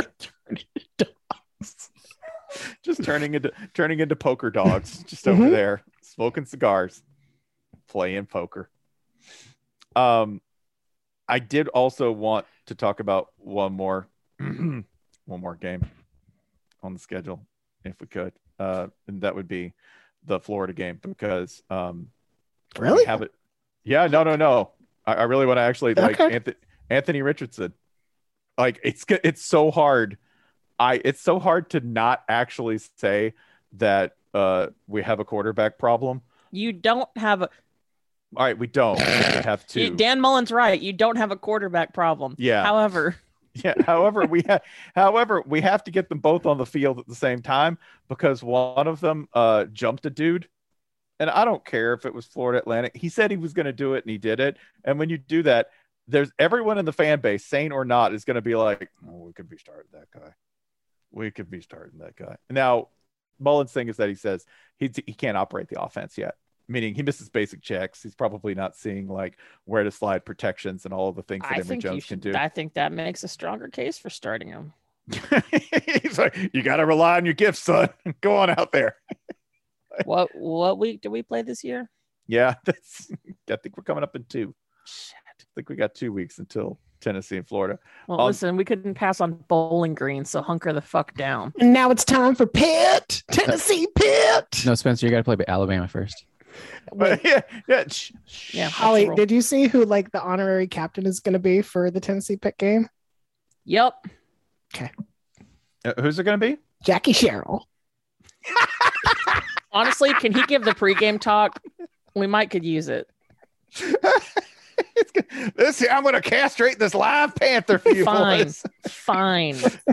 Just turning into turning into poker dogs, just over Mhm. there, smoking cigars, playing poker. Um, I did also want to talk about one more, one more game on the schedule, if we could, uh, and that would be the Florida game because um, we Really? have it. Yeah, no, no, no. I, I really want to actually like Okay. Anthony, Anthony Richardson. Like it's it's so hard. I it's so hard to not actually say that uh, we have a quarterback problem. You don't have a All right, we don't. We have two. you- Dan Mullen's right. You don't have a quarterback problem. Yeah. However, Yeah. However, we have, however, we have to get them both on the field at the same time because one of them uh, jumped a dude. And I don't care if it was Florida Atlantic. He said he was going to do it and he did it. And when you do that, there's everyone in the fan base, sane or not, is going to be like, oh, we could be starting that guy. We could be starting that guy. Now, Mullen's thing is that he says he he can't operate the offense yet, meaning he misses basic checks. He's probably not seeing like where to slide protections and all of the things that I Emory think you Jones should, can do. I think that makes a stronger case for starting him. He's like, you got to rely on your gifts, son. Go on out there. What what week do we play this year? Yeah, that's. I think we're coming up in two. Shit, I think we got two weeks until Tennessee and Florida. Well, Um, listen, we couldn't pass on Bowling Green, so hunker the fuck down. And now it's time for Pitt, Tennessee Pitt. No, Spencer, you got to play Alabama first. But yeah, yeah. Sh- Yeah, that's Holly, the rule. did you see who like the honorary captain is going to be for the Tennessee Pitt game? Yep. Uh, who's it going to be? Jackie Sherrill. Honestly, can he give the pregame talk? We might could use it. It's good. This I'm going to castrate this live panther for you Fine. boys. Fine.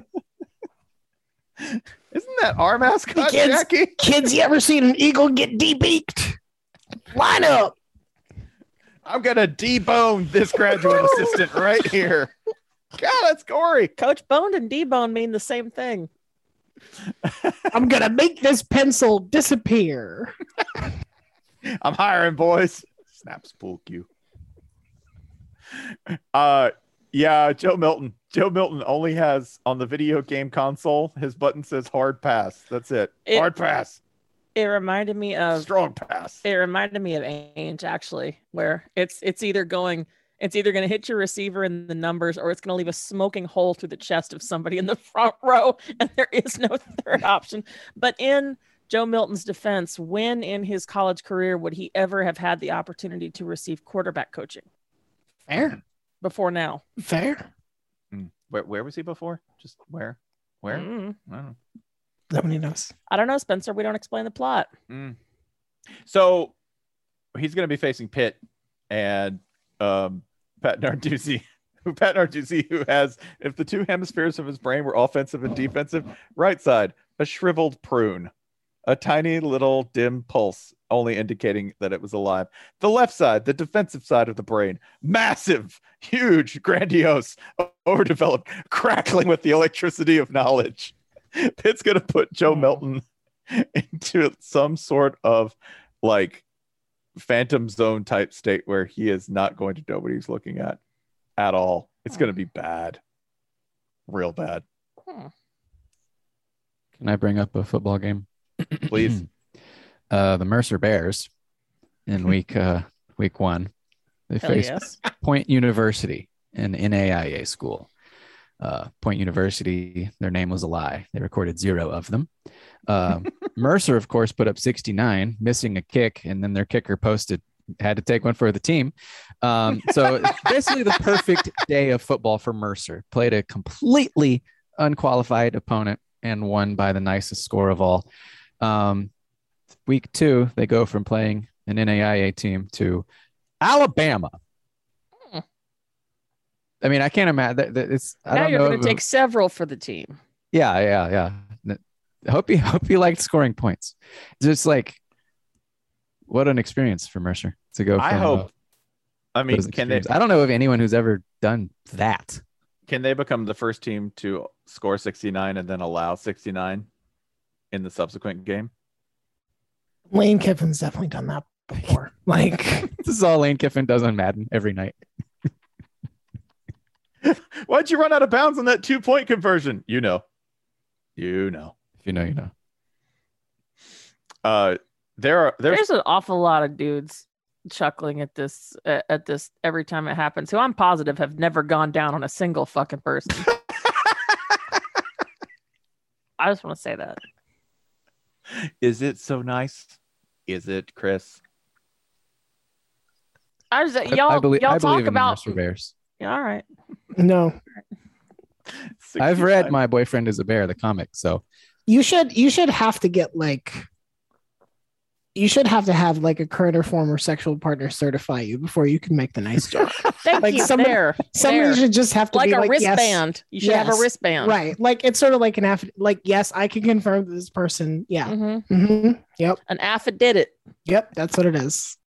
Isn't that our mascot, Kids. Jackie? Kids, you ever seen an eagle get debeaked? Line up. I'm going to debone this graduate assistant right here. God, that's gory. Coach Boned and D-Bone mean the same thing. I'm going to make this pencil disappear. I'm hiring, boys. Snaps pool cue. Uh, yeah, Joe Milton. Joe Milton only has on the video game console, his button says hard pass. That's it. It- hard pass. It reminded me of Strong pass. it reminded me of Ainge actually, where it's it's either going it's either going to hit your receiver in the numbers or it's going to leave a smoking hole through the chest of somebody in the front row, and there is no third option. But in Joe Milton's defense, when in his college career would he ever have had the opportunity to receive quarterback coaching Fair. before now? Fair. Mm. Where, where was he before? Just where? Where? Mm. I don't know. Nobody knows. I don't know, Spencer. We don't explain the plot. Mm. So he's going to be facing Pitt and um, Pat Narduzzi, who Pat Narduzzi, who has, if the two hemispheres of his brain were offensive and defensive, right side, a shriveled prune, a tiny little dim pulse, only indicating that it was alive. The left side, the defensive side of the brain, massive, huge, grandiose, overdeveloped, crackling with the electricity of knowledge. Pitt's going to put Joe Milton into some sort of like phantom zone type state where he is not going to know what he's looking at at all. It's going to be bad. Real bad. Hmm. Can I bring up a football game? Please. uh, the Mercer Bears in week uh, week one, they Hell faced yes. Point University, an N A I A school. Uh, Point University, their name was a lie. They recorded zero of them. Um, Mercer, of course, put up sixty-nine, missing a kick, and then their kicker posted, had to take one for the team. Um, so basically the perfect day of football for Mercer. Played a completely unqualified opponent and won by the nicest score of all. Um, week two, they go from playing an N A I A team to Alabama. Hmm. I mean, I can't imagine that. that It's I Now don't you're know going if- to take several for the team. Yeah, yeah, yeah. I hope you hope you liked scoring points. Just like what an experience for Mercer to go. I from, hope. uh, I mean, those can they extremes. I don't know of anyone who's ever done that. can they become the first team to score sixty-nine and then allow sixty-nine in the subsequent game? Lane Kiffin's definitely done that before. Like, This is all Lane Kiffin does on Madden every night. Why'd you run out of bounds on that two-point conversion? You know. You know. If you know, you know. Uh, there are there's There's an awful lot of dudes chuckling at this uh, at this every time it happens, who I'm positive have never gone down on a single fucking person. I just want to say that. Is it so nice? Is it, Chris? I just, I- y'all I, believe, y'all I talk believe in the about Mercer Bears. Yeah, all right. no. I've read sixty-nine. My Boyfriend is a Bear, the comic. So You should you should have to get like You should have to have like a current or former sexual partner certify you before you can make the nice joke. Thank Like you. somebody- there. Somebody there. should just have to Like be a like, wristband. You should have Yes. a wristband. yes, right? Like it's sort of like an aff- like yes, I can confirm that this person. Yeah. Mhm. hmm Yep. An affidavit. Yep. That's what it is.